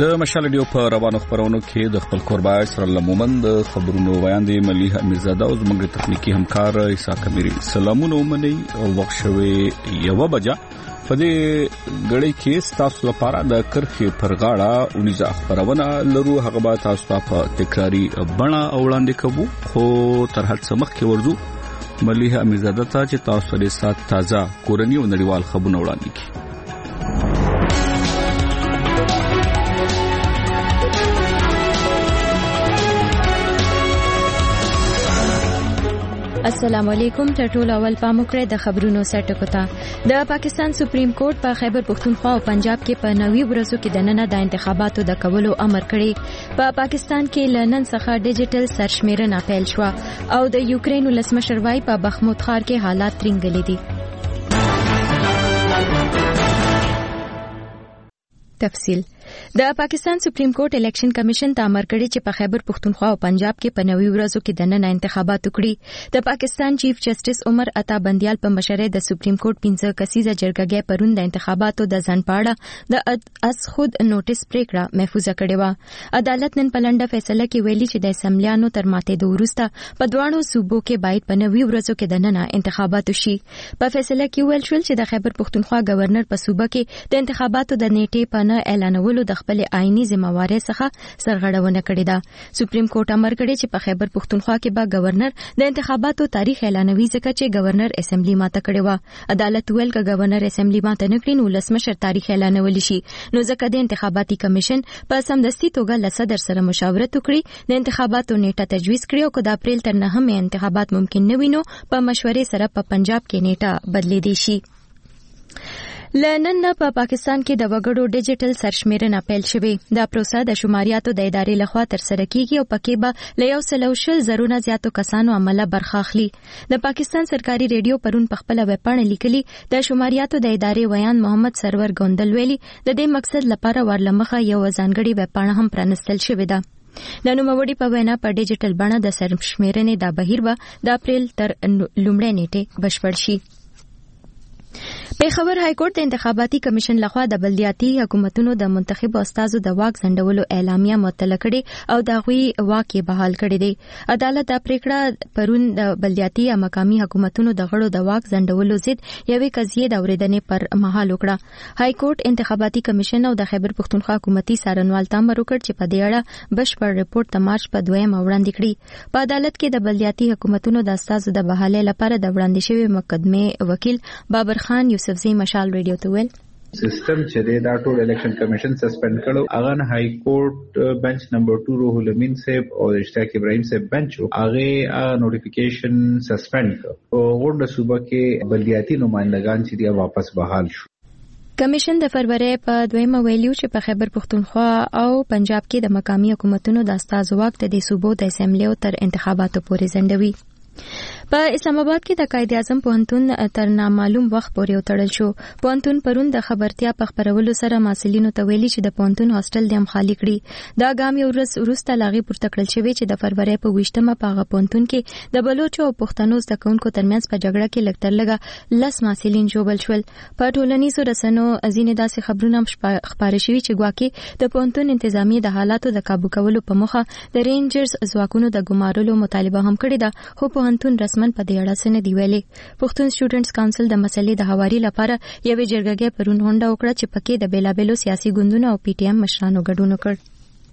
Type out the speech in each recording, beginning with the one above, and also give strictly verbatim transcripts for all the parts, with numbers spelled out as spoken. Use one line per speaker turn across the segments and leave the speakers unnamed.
د مشال ډیو په روانو خبرونو کې د خپل قربای سره لمومند خبرونو وړاندې مليحه میرزاده او زموږ تخنیکی همکار عیسی کمیری. سلامونه ومني وخت شوي یو بجا په دې غړي کې تاسو لپاره د کرخې پر غاړه اونیزه خبرونه لرو. هغه به تاسو ته په تکراری بڼه وړاندې کوو، خو تر هر څه مخکې ورځو مليحه میرزاده ته چې تاسو لري سات تازه کورنی او نړیوال خبرونه وړاندې کړي.
السلام علیکم. ټول اول پاموکړه د خبرونو سرټکو ته. د پاکستان سپریم کورټ په خیبر پختونخوا او پنجاب کې په نوي ورځو کې د نن د انتخاباتو د کولو امر کړی. په پاکستان کې لنن څخه ډیجیټل سرشمیرنه پیل شو او د یوکرين ولسمشر وايي په بخمود ښار کې حالات ترنګلې دي. تفصیل. د پاکستان سپریم کورټ الیکشن کمیشن ته امر کړی چې په خیبر پختونخوا او پنجاب کې په نوي ورځو کې د نن انتخابات وکړي. د پاکستان چیف جسټس عمر عطا بندیال په مشرۍ د سپریم کورټ پنځه کسیزه جرګه پرون د انتخاباتو د ځنډپاړه د اس خود نوټیس پریکړه محفوظه کړې و. عدالت نن په لنډه فیصله کې ویلي چې د اسمبلیانو تر ماتېدو وروسته په دوانو صوبو کې باید په نوي ورځو کې د نن انتخابات وشي. په فیصله کې ویل شول چې د خیبر پختونخوا گورنر په صوبه کې د انتخاباتو د نیټې په نه اعلانولو د خپل آئینی ذمہواری څخه سرغړونه کړې ده. سپریم کورټ امر کړی چې په خیبر پختونخوا کې به گورنر د انتخاباتو تاریخ اعلانوي ځکه چې گورنر اسمبلی ماته کړې و. عدالت ویل چې گورنر اسمبلی ماته نکړي نو ولسمشر تاریخ اعلانول شي، نو ځکه د انتخاباتي کمیشن په سمدستي توګه له صدر سره مشاورت وکړي، د انتخاباتو نیټه تجویز کړي او د اپریل تر نهمه انتخابات ممکن نه وي نو په مشورې سره په پنجاب کې نیټه بدلېدي شي. لنن په پاکستان کې د وګړو ډیجیټل سرشمیرنه پیل شوې. دا پروسه د شماریاتو د ادارې لخوا ترسره کیږي او پکې به له یو سل او شل زرونه زیاتو کسانو عمله برخه اخلي. د پاکستان سرکاري ریډیو پرون په خپل ویبپاڼه لیکلي د شماریاتو د ادارې ویان محمد سرور ګوندل ویلي د دې مقصد لپاره ورلمخه یو ځانګړي ویبپاڼه هم پرانستل شوې ده. د نوموړي په وینا په ډیجیټل بڼه د سرشمیرنې د بهیر به د اپریل تر لومړۍ نیټې بشپړ شي. پیښور های کورټ د انتخاباتي کمیشن لخوا د بلدیاتي حکومتونو د منتخب استادو د واک ځنډولو اعلامیه معطل کړې او د غوي واک یې بحال کړی دی. عدالت د پریکړه پرون د بلدیاتي او مقامي حکومتونو د غړو د واک ځنډولو ضد یوې قضیې د اوریدنې پر مهال وکړه. های کورټ انتخاباتي کمیشن او د خیبر پختونخوا حکومتي څارنوال ته امر وکړ چې په دې اړه بشپړ ریپورت د مارچ په دویمه وړاندې کړي. په عدالت کې د بلدیاتي حکومتونو د استادو د بحالۍ لپاره د وړاندې شوی مقدمه وکیل بابر خان یوسفزی مشال ریډیو ته ویل
سیستم چې دا ټول الیکشن کمیشن سسپند کړو هغه نه های کورټ بنچ نمبر ټو روح الامین صاحب او اشتیاق ابراهیم صاحب بنچ هغه نوټیفیکیشن سسپند کړ او غونډه صوبه کې بلدیاتي نمائندگان چې دی واپس بحال شو.
کمیشن د فروری په دویمه ویلیو چې په خیبر پختونخوا او پنجاب کې د مقامی حکومتونو د استازو واک د صوبو د اسمبلیو تر انتخاباتو پورې ځنډوي. په اسلام آباد کې د قائد اعظم پوهنتون تر نامعلوم وخت پورې وتړل شو. پوهنتون پرون د خبرتیا په خبرولو سره مسؤلینو ته ویلي چې د پوهنتون هاستل د هم خالی کړي. دا ګام یو ورځ وروسته لاغي پورته کړل شوی چې د فروری په ویشتمه په هغه پوهنتون کې د بلوچو او پښتنو زده کوونکو ترمنځ په جګړه کې لږ تر لږه لس مسؤلین ژوبل شول. په ټولنیزو رسنیو ځینې داسې خبرونه خپاره شوي چې ګواکې د پوهنتون انتظامیه د حالاتو د کابو کولو په موخه د رینجرز ځواکونو د ګمارلو مطالبه هم کړې ده، خو پوهنتون رسمن په دې اړه څه نه دی ویلي. پښتون سټوډنټس کونسل د مسلې د هواري لپاره یوې جرګې پرون غونډه وکړه چې پکې د بیلابېلو سیاسي ګوندونو او پی ټی ایم مشرانو ګډون وکړ.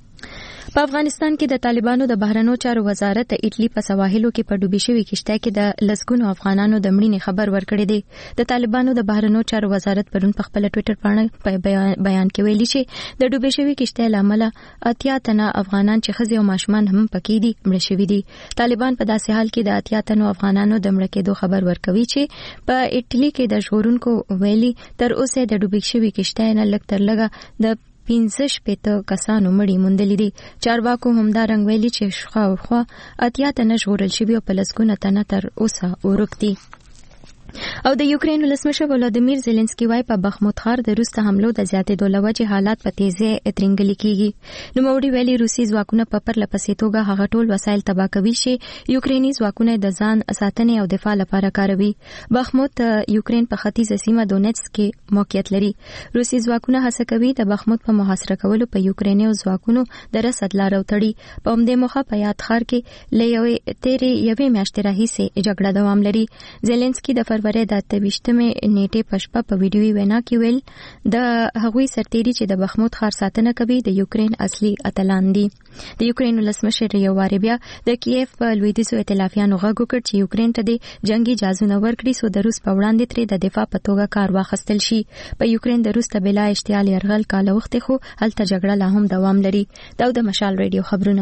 په افغانستان کې د طالبانو د بهرنیو چارو وزارت د ایټلی په سواحلو کې په ډوبې شوې کشته کې د لسګونو افغانانو د مړینې خبر ورکړی دی. د طالبانو د بهرنیو چارو وزارت پرون په خپل ټوئیټر باندې په بیان کې ویلي چې د ډوبې شوې کشته لامل اتیا تنه افغانان چې ښځې او ماشومان هم پکې دي مړه شوي دي. طالبان په داسې حال کې د اتیا تنو افغانانو د مړه کېدو خبر ورکوي چې په ایټلی کې د ژغورونکو ویلي تر اوسه د ډوبې شوې کشته نه لږ تر لږه د پنځه شپېته کسانو مړي موندلي دي. چارواکو همدارنګ ویلي چې شاوخوا اتیا تنه ژغورل شوي او په لسګونه تنه تر اوسه ورک دي. او د یوکرين ولسمشر ولادیمیر زيلنسکي وايي په بخموت ښار د روس ته حملو د زیاتېدو له وجې حالات په تیزی اترنګلي کیږي. نو موري ویلي روسي ځواکونه په پرله پسې توګه هغه ټول وسایل تباه کوي چې یوکريني ځواکونه د ځان ساتنې او دفاع لپاره کاروي. بخموت یوکرين په ختیځه سیمه دونیټس کې موقعیت لري. روسي ځواکونه هڅه کوي د بخموت په محاصره کولو په یوکريني ځواکونو د رسد لار وتړي. په همدې موخه په یاد ښار کې لېوي تیرې یوې میاشتې راهیسې جګړه دوام لري. زيلنسکي د فروری د تبشتمې نیټه پښپا په ویډیوي وینا کې ویل د هغوی سرتيري چې د بخموت ښار ساتنه کوي د یوکرين اصلي اتلان دي. د یوکرين ولسمشر یو وار بیا د کیف په لویدیځو ائتلافیانو غږ وکړ چې یوکرين ته د جنگي جازونه ورکړي سو د روس په وړاندې ترې د دفاع په توګه کار واخیستل شي. په یوکرين د روس ته بلا اشتعال يرغل کال وخت خو هلته جګړه لا هم دوام لري. دا د مشال ریډیو خبرونه.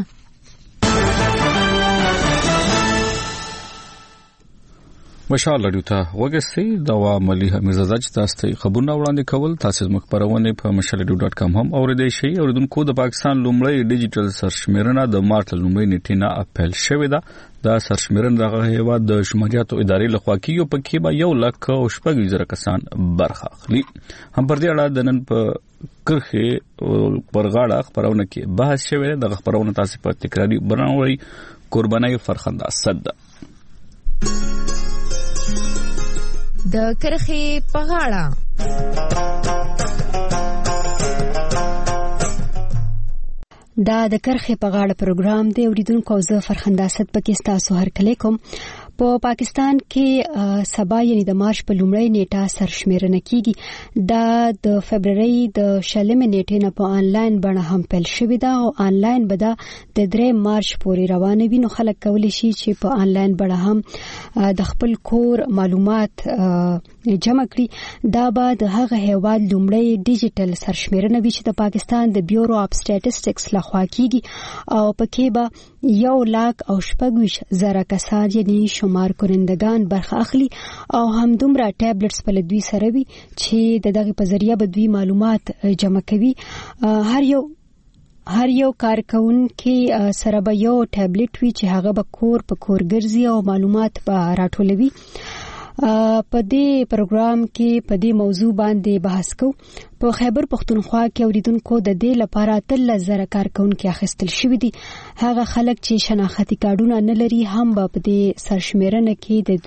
مشال لري ته وګسي دا عملی مرزا چې تاسو خبرونه وړاندې کول تاسو موږ پرونه په مشال ریډیو ډاټ کام هم اوریدئ شئ. اوریدونکو د پاکستان لومړی ډیجیټل سرشمیرنه د مارچ لومړۍ نیټې نه اپریل شوې ده. دا سرشمیرنه دغه هیواد د شمالیاتو ادارې لخوا کیږي په کې به یو لک او شپږ زره کسان برخه اخلي. هم پر دې اړه د نن په کرخه پرغاړه خبرونه کې بحث شوی. د خبرونه تاسو په تکراری بناوي قربانای فرخنده صد
د کرخه پغاړه
دا د کرخه پغاړه پروګرام دی. اوریدونکو زه فرخنده صد پکې تاسو هر کله کوم. په پاکستان کې سبا یعنی د مارچ په لومړۍ نیټه سرشمیرنه کیږي. دا د فبرवरी د شلمې نیټې نه په انلاین بڼه هم پیل شوې ده او انلاین به دا د درې مارچ پورې روانه وي. نو خلک کولی شي چې په انلاین بڼه هم د خپل کور معلومات جمع کړي. دا به د هغه هیواد لومړی ډیجیټل سرشمیرنه وي چې د پاکستان د بیورو اف سټیټسټکس لخوا کیږي او پکې به یو لاک او شپږ زره کسان یعنی شمار کنندگان برخه اخلي او هم دومره ټابلټس په لدوی سره وي چې د دغه په ذریعہ به دوی معلومات جمع کوي. هر یو هر یو کارکونکي سره به یو ټابلټ وي چې هغه به کور په کور ګرځي او معلومات به راټولوي. په دې پروګرام کې په دې موضوع باندې بحث کوو. په خیبر پختونخوا کې اوریدونکو د دې لپاره تل زره کارکونکي اخیستل شوی دي. هغه خلک چې شناختی کارډونه نه لري هم په دې سرشمیرنه کې د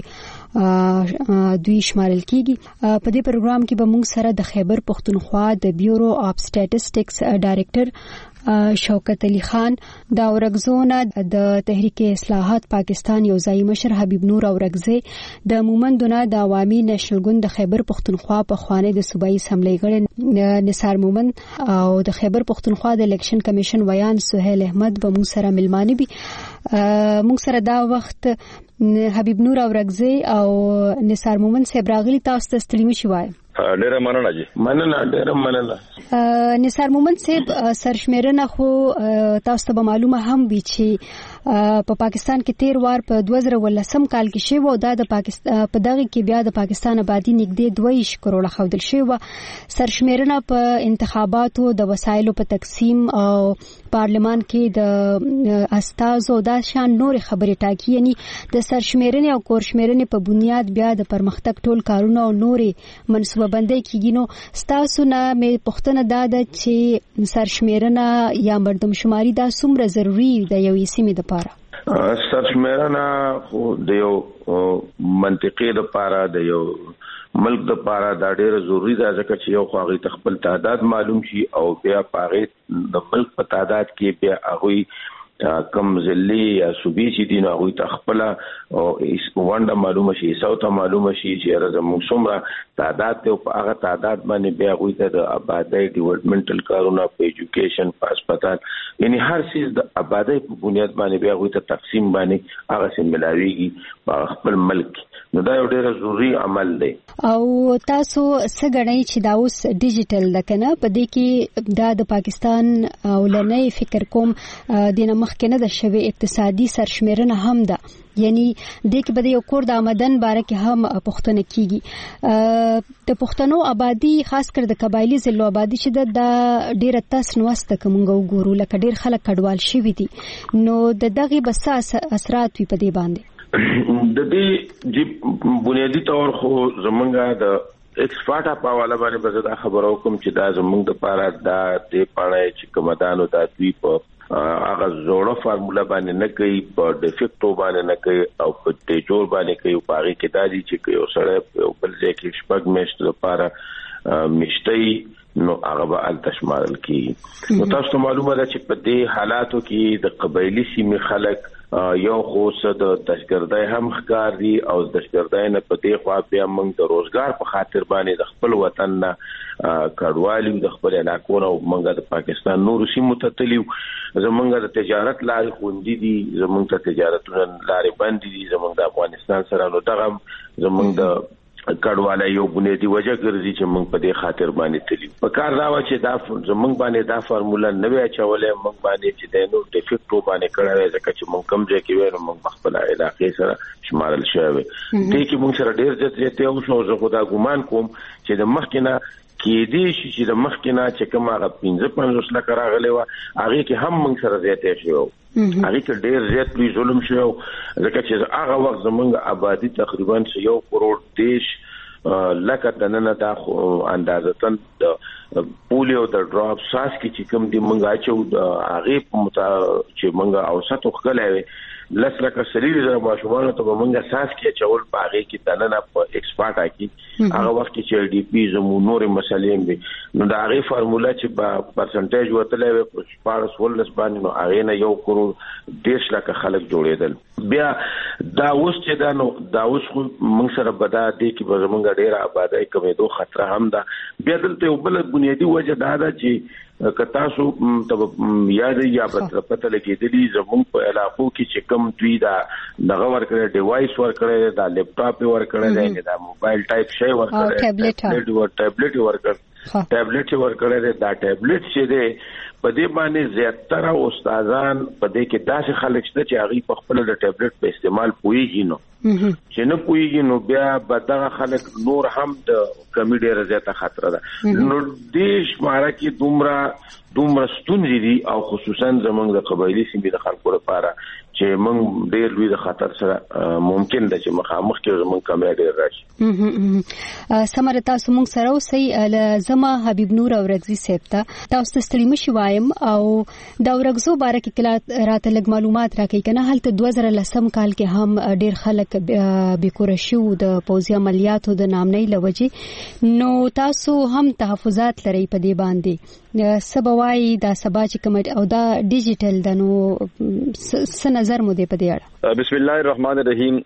دوی دوی شمارل کیږي. په دې پروګرام کې به موږ سره د خیبر پختونخوا د بیورو اف سټیټسټکس ډایریکټر شوکت علي خان، د اورګزونه د تحریک اصلاحات پاکستان یو ځای مشر حبیب نور اورګزی، د مومندونه د عوامي نېشنل ګوند د خیبر پختونخوا په خوانه د صوبایي اسمبلی غړي نثار مومند او د خیبر پختونخوا د الیکشن کمیشن ویان سہیل احمد به موږ سره ملمانه بي. موږ سره دا وخت حبیب نور اورګزی او نثار مومند صاحب راغلي. تاسو ته ستړي مشي وای.
ډیره مننه جی. مننه ډیره مننه.
نثار مومند صاحب سرشمیرنه خو تاسو ته معلومه هم وي چې په پاکستان کې تیر وار په دوه زره ولسم کال کې شوی او دا د پاکستان په دغه کې بیا د پاکستان آبادی نږدې دوه کروڑه خودل شوی. سرشمیرنه په انتخاباتو د وسایلو په تقسیم او پارلمان کې د استازو دا شان نور خبرې ټاکی، یعنی د سرشمیرنه او کورشمیرنه په بنیاد بیا د پرمختګ ټول کارونه او نورې منصوبه بندي کیږي. نو ستاسو نه مې پوښتنه دا ده چې سرشمیرنه یا مردم شماري دا څومره ضروری ده یو سیمې د پاره؟
سرشمیرنه خو د یو منطقې د پاره د یو ملک د پاره دا ډیره ضروری ده ځکه چې یو خو هغه تخپل تعداد معلوم شي او بیا پاره د ملک په تعداد کې بیا هغه کم ځلې یا صوبې چې دي نو هغه تخپل او ونده معلومه شي، سوته معلومه شي چې راځم څومره تعداد ته په هغه تعداد باندې بیا هغه ته د آبادی ډیولپمنټل کارونه په ایجوکیشن په هسپتال یعنی هر څه د آبادی په بنیاد باندې بیا هغه ته تقسیم باندې هغه سم ملاويږي په خپل ملک. نو دا یو ډېر ضروری عمل دی.
او تاسو څه غواړئ چې دا اوس ډیجیټل لکنه په دې کې دا د پاکستان اولنۍ فکر کوم د مخکنه د شوی اقتصادي سرشمیرنه هم ده، یعنی د کې بده یو کور د آمدن باره کې هم پښتنه کیږي. د پښتنو آبادی خاص کر د قبایلی ضلع آبادی چې د ډیره تاسو نوسته کومګو ګورو لکه ډیر خلک کډوال شوی دي، نو د دغه بس اثرات وي په دې باندې.
د دې د بنیادی تور خو زمونږه د ایکسپورټ په حواله باندې به دا خبرو کوم چې دا زمونږ د پاره دا د پاڼې چې کومدانو د دوی په هغه زوړه فارمولا باندې نه کوي په ډیفیکټو باندې نه کوي او په ټیجور باندې کوي په هغه کې دا دي چې یو سره بل ځای کې شپږ میاشتې لپاره مشتي نو هغه به التشمال کی نو تاسو معلومه ده چې په دې حالاتو کې د قبایلی سیمې خلک یو خو څه د دشګردای هم ښکار دي او د دشګردای نه په دې خوا بیا موږ د روزګار په خاطر باندې د خپل وطن نه کډوالي د خپل علاقو او موږ د پاکستان نور سیمو ته تلیو زمونږ د تجارت لارې خوندې دي زمونږ ته تجارتونه لارې بند دي زمونږ د افغانستان سره نو دغه زمونږ د کډواله یو بنیادی وجه ګرځي چې موږ په دې خاطر باندې تلی په کار راو چې دا زمونږ باندې دا فارمولا نه وی چولې موږ باندې چې د نو ډیفیکټو باندې کړه ځکه چې موږ کم ځای کې وینم موږ خپل علاقې سره شمارل شوی دي چې موږ سره ډیر ځته یو شو زه خدا ګمان کوم چې د مخکنه کې دې شي چې د مخکنه چې کوم هغه پنځه پنځوس لکه راغلی و هغه کې هم موږ سره زیاتې شو هغه کې ډیر زیات لوی ظلم شو ځکه چې هغه وخت زمونږ آبادی تقریبا یو کروڑ دیش لکه د نن دا اندازتن د پولیو د ډراپ ساس کې چې کوم دی مونږه چې د هغه په متا چې مونږه اوسط وکړلې لس لکه سلیری د ماشومان ته مونږه ساس کې چول باغې کې د نن په ایکسپورټ کې هغه وخت کې چې ډي پی زمو نور مسلې دي نو دا هغه فارمولا چې په پرسنټیج وتلې په شپږ ولس باندې نو هغه نه یو کروڑ دیش لکه خلک جوړېدل بیا دا اوس چې دا نو دا اوس موږ سره بدا دي کې به زمونږ ډیر آبادی کمیدو خطر هم ده بیا دلته یو بل بنیادی وجه دا ده چې کتا سو ته یاد یا پته لګېدلی زمونږ په علاقو کې چې کم دوی دا دغه ورکړی ډیوایس ورکړی دا لیپټاپ ورکړی دا موبایل ټایپ شی ورکړی ټابلیټ ټابلیټ ورکړی ټابلیټ ورکړی دا ټابلیټ چې دی په دې باندې زیاتره استادان په دې کې داسې خلک شته چې هغه په خپل د ټابلیټ په استعمال پويږي نو چې نه پويږي نو بیا به دغه خلک نور هم د کمی ډیره زیاته خطر ده نو دې شماره کې دومره دومره ستونزې دي او خصوصا زمونږ د قبایلی سیمې د خلکو لپاره چې موږ ډېر لوی د خطر سره ممکن ده چې مخامخ کې زمونږ کمی ډېر راشي
سمره تاسو موږ سره اوسئ زما حبیب نور اورغزي صاحب ته تاسو ستړي مشي وایم او دا اورغزو باره کې کله راته لږ معلومات راکړئ کنه هلته دوه زره لسم کال کې هم ډېر خلک بیکوره شو د پوځي عملیاتو د نامنۍ لوجې نو تاسو هم تحفظات لرئ په دې باندې سبوای دا سبا چې کوم او دا ډیجیټل د نو س نظر مو دې په دې اړه
بسم الله الرحمن الرحیم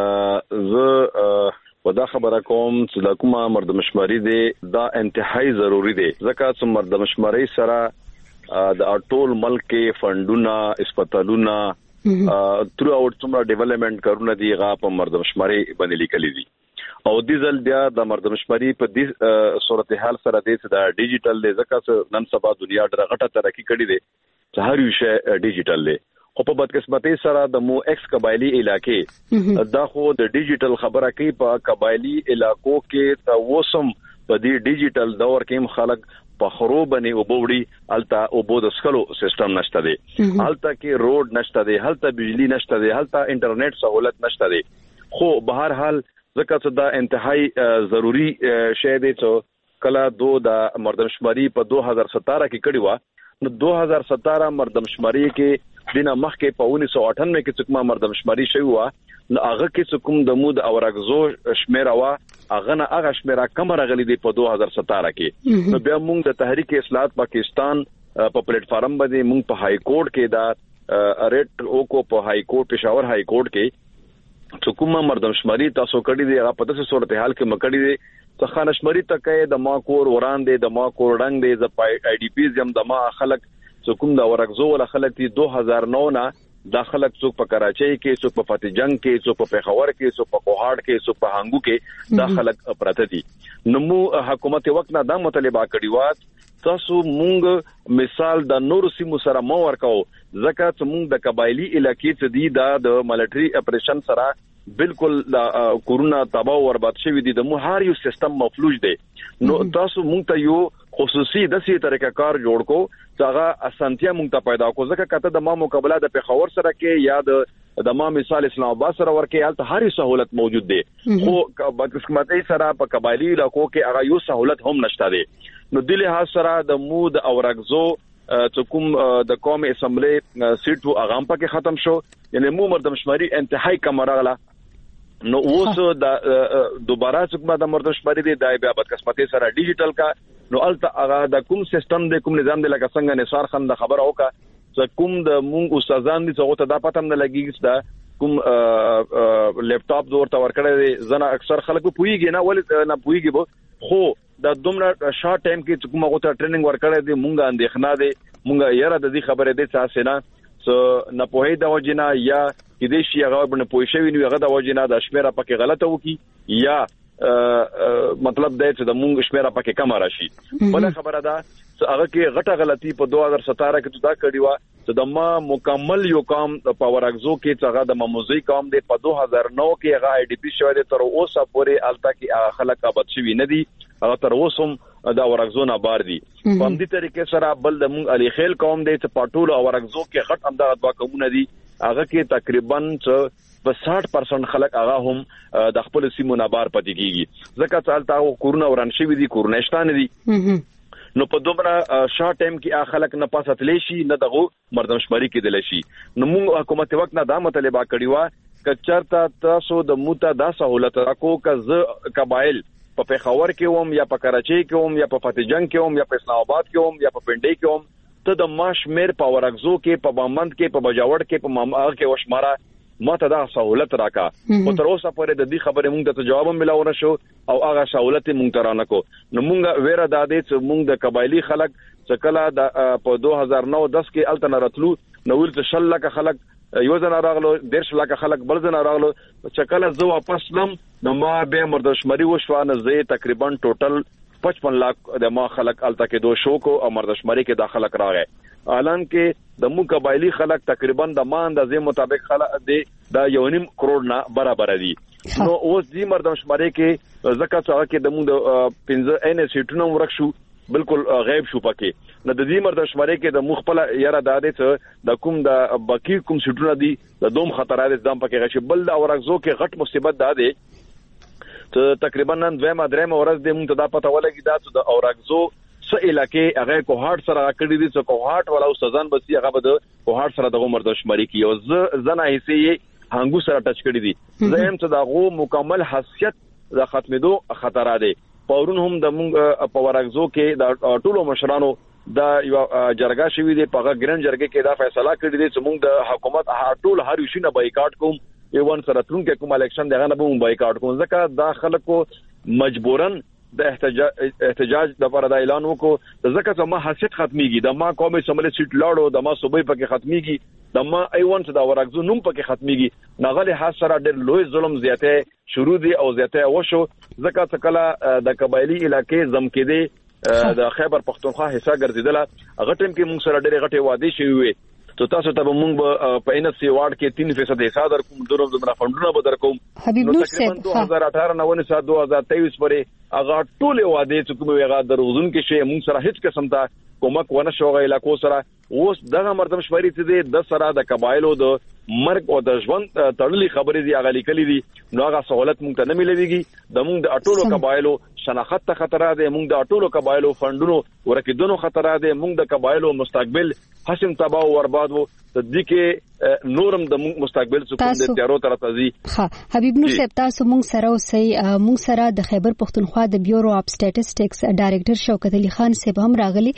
ز ودا خبره کوم چې د کومه مردمشماري دی دا انتهایی ضروری دی ځکه چې مردمشماري سره د ټول ملک کې فندونه اسپیټالونه تر اوټ څومره ډیولپمنٹ کارونه دي غا په مردمشماري باندې لیکلي دي او د ځل بیا د مردمشماري په دې صورتحال سره د ډیجیټل د ځکه نن سبا دنیا ډېره غټه ترقی کړې ده چې هر یو شی ډیجیټل دی خو په بدقسمتۍ سره د مو ایکس قبایلی علاقې دا خو د ډیجیټل خبره کوي په قبایلی علاقو کې د وسم په دې ډیجیټل دور کې خلک په خروبني او بوړي التا او بود سکلو سیستم نشته دی التا کې روډ نشته دی التا بجلی نشته دی التا انټرنیټ سہولت نشته دی خو بهر حال ځکه چې دا انتهایی ضروری شی دی چې کله دو د مردمشماري په دو هزار ستاره کې کړی و نو دو هزار ستاره مردمشماري کې دینه مخکې په انیس سو اٹھانوے کې څوک مردمشماري شوی و نو هغه کې څوک د مود او راغزو شمیره وا هغه نه هغه شمیره کم راغلي دی په دو هزار ستاره کې نو بیا موږ د تحریک اصلاحات پاکستان په پلیټ فارم باندې موږ په های کورټ کې دا ریټ او کو په های کورټ پېښور های کورټ کې څوک مردمشماري تاسو کړی دی هغه په داسې صورتحال کې مکړی دی څه خانشمري تکې د ما کور وران دی د ما کور ډنګ دی د آی ډی پی زم د ما خلک څوک د ورغزو ول خلک دی دو هزار نو نه د خلک څوک په کراچۍ کې څوک په فتح جنگ کې څوک په پیښور کې څوک په کوهاټ کې څوک په هانګو کې د خلک پراته دي نو مو حکومت وخت نه د مطالبه کړی و تاسو مونږ مثال د نور سیمو سره مو ورکاو ځکه چې مونږ د قبایلی علاقې ته دی د ملټری اپریشن سره بالکل کورونا تباہ او برباد شوی دي د مو هر یو سیستم مفلوج دی نو تاسو مونږ ته یو خصوصي د سي طریقه کار جوړ کو څنګه اسانتیا مونږ ته پیدا کو ځکه کته د ما مقابله د پیښور سره کې یا د د ما مثال اسلام آباد سره ورکه الته هر سہولت موجود دي خو بدقسمتۍ سره په قبایلی علاقو کې هغه یو سہولت هم نشته دي نو د له سره د مود او رغزو چې کوم د قوم اسمبلی سیټ وو هغه په کې ختم شو یعنی مو مردمشماري انتهایی کم راغله نو اوس د دوباره چې د مردمشماري دی د بیا بدقسمتۍ سره ډیجیټل کا نو الته هغه د کوم سیستم د کوم نظام د لکه څنګه نثار خان د خبر اوکا چې کوم د مونږ استادان دي چې ته دا پته نه لګیږي چې کوم لپټاپ دورته ورکړی زنه اکثر خلکو پویږي نه ولې نه پویږي خو د دومره شارټ ټایم کې چې کومه غوته ټریننګ ورکړی دی مونږه اندېښنه دی مونږه یاره د دې خبرې د څه نه څه نه پوهې د وجنه یا کې دې شي هغه باندې پوه شوی نو هغه د وجنه د شمیره پکې غلطه وکي یا مطلب دا چې د مونږ شمیره پکې کم راشي بل خبره ده چې هغه کې غټه غلطي په دوه هزار ستاره کې دا کړی و چې د ما مکمل یو کام په ورغزو کې چې هغه د مموزي کام دی په دوه هزار نو کې هغه آی ډی پی شوی دی تر اوسه پورې الته کې خلک آباد شوی نه دي هغه تر اوسه هم دا ورغزو نه بار دي په دې طریقې سره بل د مونږ علي خیل قوم دی چې پټول او ورغزو کې غټ انداز دوا کومونه دي هغه کې تقریبا په ساठ پرسنټ خلک هغه هم د خپل سیمو نه بار پاتې کیږي ځکه چې الته کورونا وران شوی دي کورونشتان دي نو په دومره شارټ ټایم کې خلک نه پاساتلی شي نه دغه مردمشماري کې دل شي نو موږ حکومت وخت نه دا مطالبه کړی و ک چرته تاسو د موته دا سہولت راکو ک ز قبایل په پیښور کې ووم یا په کراچۍ کې ووم یا په فتح جنگ کې ووم یا په اسلام آباد کې ووم یا په پنډۍ کې ووم ته د ماشمیر په ورغزو کې په بامند کې په بجاوړ کې په مامغه کې وشماره ماته دا سہولت راکا او تر اوسه پورې د دې خبرې مونږ ته جواب ملاو نه شو او هغه سہولت مونږ ته رانه کو نو مونږ ویره د دې چې مونږ د قبایلی خلک چې کله د په دوه هزار نو دس کې الته راتلو نو ول ته شل لک خلک یو ځنا راغلو ډیر شل لک خلک بل ځنا راغلو چې کله زه واپس لم نو ما به مردشمري وشو نه زه تقریبا ټوټل پچپن لاک د ما خلک الته کې دو شو کو او مردشمري کې داخله کراغه اعلان کې د مو قبایلی خلک تقریبا د مان د زې مطابق خلک دی د یو نیم کروڑ نه برابر دي نو اوس دې مردمشمري کې زکات هغه کې د مو د پنځه ان سیټونو ورکشو بالکل غیب شو پکې نو د دې مردمشمري کې د مخبل یاره د عادت د کوم د باقی کوم سیټونه دي د دوم خطرات دام پکې غشي بل د ورغزو کې غټ مصیبت ده دي ته تقریبا نن دوه مدرم ورځ د مونږ ته دا پته ولګی دا چې د اورغزو څه علاقې هغه کوهاټ سره کړی دي چې کوهاټ ولا سزان بسي هغه به کوهاټ سره دغه مردمشمري کې او زنه هيسي هنګو سره ټچ کړی دي زم چې دغه مکمل حیثیت د ختمېدو خطر ده پورون هم د مونږ په ورغزو کې د ټولو مشرانو د یو جرګه شوی دی په ګران جرګه کې دا فیصله کړی دی چې مونږ د حکومت ټول هر یو شي نه بایکاټ کوم ایوان سره ترون کې کوم الیکشن دغه نه به بایکاټ کوم ځکه دا خلکو مجبورن د احتجاج احتجاج د پر د اعلان وکړو ځکه چې ما حیثیت ختميږي د ما قومي سملي سیټ لاړو د ما صوبې پکې ختميږي د ما ایوان چې دا ورغزو نوم پکې ختميږي نغله حسره ډېر لوی ظلم زیاته شروع دي او زیاته وشو ځکه چې کله د قبایلی علاقې زم کې دي د خیبر پختونخوا حصہ ګرځیدله هغه ټیم کې موږ سره ډېر غټي وعده شوی وي تو تاسو ته موږ په ان سی وارد کې تین فیصد حصہ در کوم درو زمرا فندونه به در کوم
حبیب نور صاحب
دو هزار اٹھارہ نو نه دو هزار تیئیس پورې هغه ټول وعده چې کوم هغه دروزون کې شی موږ سره هیڅ قسم ته کومک ونه شوغه علاقو سره اوس دغه مردمشمري چې د سره د قبایلو د مرګ او د ژوند تړلې خبرې دی هغه لیکلې دي نو هغه سہولت موږ ته نه ملويږي د موږ د اټولو قبایلو شناخت ته خطر ده موږ د اټولو قبایلو فندونو ورکیدونو خطر ده موږ د قبایلو مستقبل حسم تباہ او برباد وو د دې کې نورم د مستقبل څخه د تیارو تر تازي
ها حبیب نور صاحب تاسو موږ سره اوسئ موږ سره د خیبر پختونخوا د بیورو اف سټیټسټکس ډایریکټر شوکت علي خان صاحب هم راغلي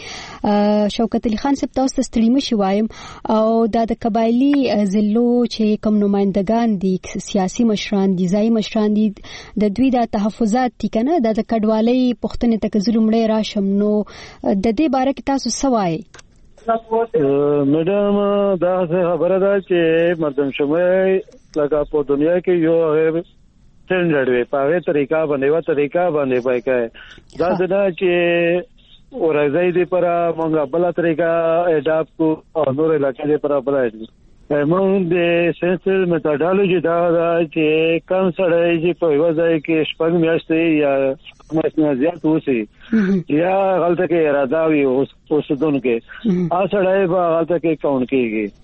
شوکت علي خان صاحب تاسو ستړي مشي وایم او د قبایلی ضلعو چې کوم نمائندگان دي سیاسي مشران دي ځای مشران دي د دوی د تحفظات دي کنه د کډوالۍ پښتنې تک ظلمړې راشم نو د دې باره کې تاسو سوای
میډم دا خبره ده چې مردمشمري لکه په دنیا کې یو سټنډرډ وي په هغه طریقه باندې و طریقه باندې پای کوي دا دا چې ورځي دې پر موږ بل طریقه اډاپټ کو او نور علاقې دې پر بل موږ د سنسر میتھډالوجي دا چې کم سره چې په وځي کې شپږ میاشتې یا مسنه زیات وسی یا غلطه کې اراده وي اوس اوسدون کې اسړای به غلطه کې کون کېږي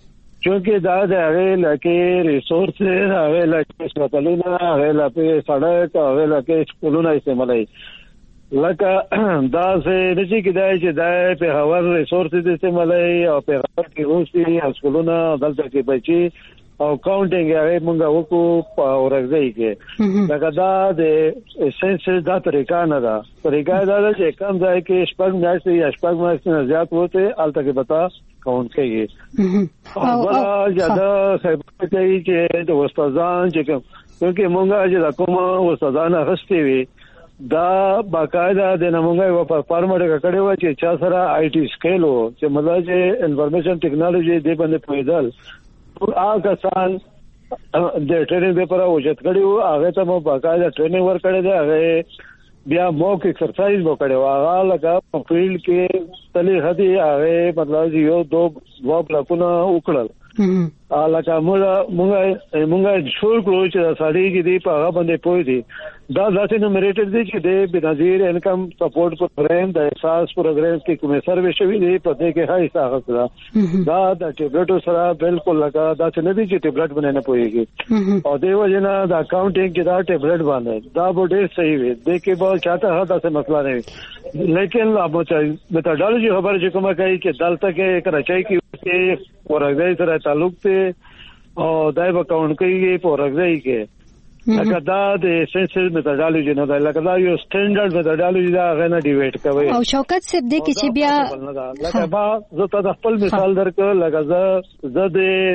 چونکه دا د هغه لکه ریسورس هغه لکه سپټلونه هغه لکه سړک هغه لکه سکولونه استعمالي لکه دا څه د چې کدای چې دا په هوار ریسورس استعمالي او په هغه کې اوسي سکولونه دلته کې بچي او کاونټینګ هغه مونږ وکړو په ورځي کې دا دا د اسنشل دا طریقه نه ده طریقه دا ده چې کم ځای کې شپږ میاشتې یا شپږ میاشتې نه زیات وته الته کې بتا کاونټ کوي او زیاده خبرې کوي چې د استادان چې کومه مونږه چې کومه استادان غشتي وي دا باقاعده د نمونګه په فارمټ کړي و چې چا سره آی ټي سکیل و چې مطلب چې انفارمیشن ټیکنالوژي دې باندې پیدل هغه کسان د ټریننګ لپاره وجود کړي و هغه ته مو باقاعده ټریننګ ور کړی دی هغه بیا موک ایکسرسایز وکړي هغه لکه په فیلډ کې تلې هدي هغه مطلب یو دو دوا بلاکونه وکړل لکه موږ موږ موږ شور کړو چې ساړي کې دی په هغه باندې پوي دي دا ذاتي نومریټر دي چې د بنظیر انکم سپورټ پروګرام د احساس پروګرام کې کومه سروې شوی دی په دې کې هاي څنګه دا د ټیبلټ سره بالکل لگا دا چې نه دي چې ټیبلټ باندې نه پويږي او دیو جنا د اکاونټینګ کې دا ټیبلټ باندې دا به ډېر صحیح وي د کې به چاته هدا څه مسله نه وي لیکن اب چې میتھډالوجي خبر چې کومه کوي چې دلته کې کراچۍ کې ورغځي سره تعلق ته او دای په کاونټ کوي په ورغځي کې لکه دا د اسنشل میتھډالوجي نه ده لکه دا یو سټانډرډ میتھډالوجي دا غنه ډیویټ کوي
او شوکت صاحب دې کې چې بیا
لکه با زه ته د خپل مثال درکړم لکه زه زه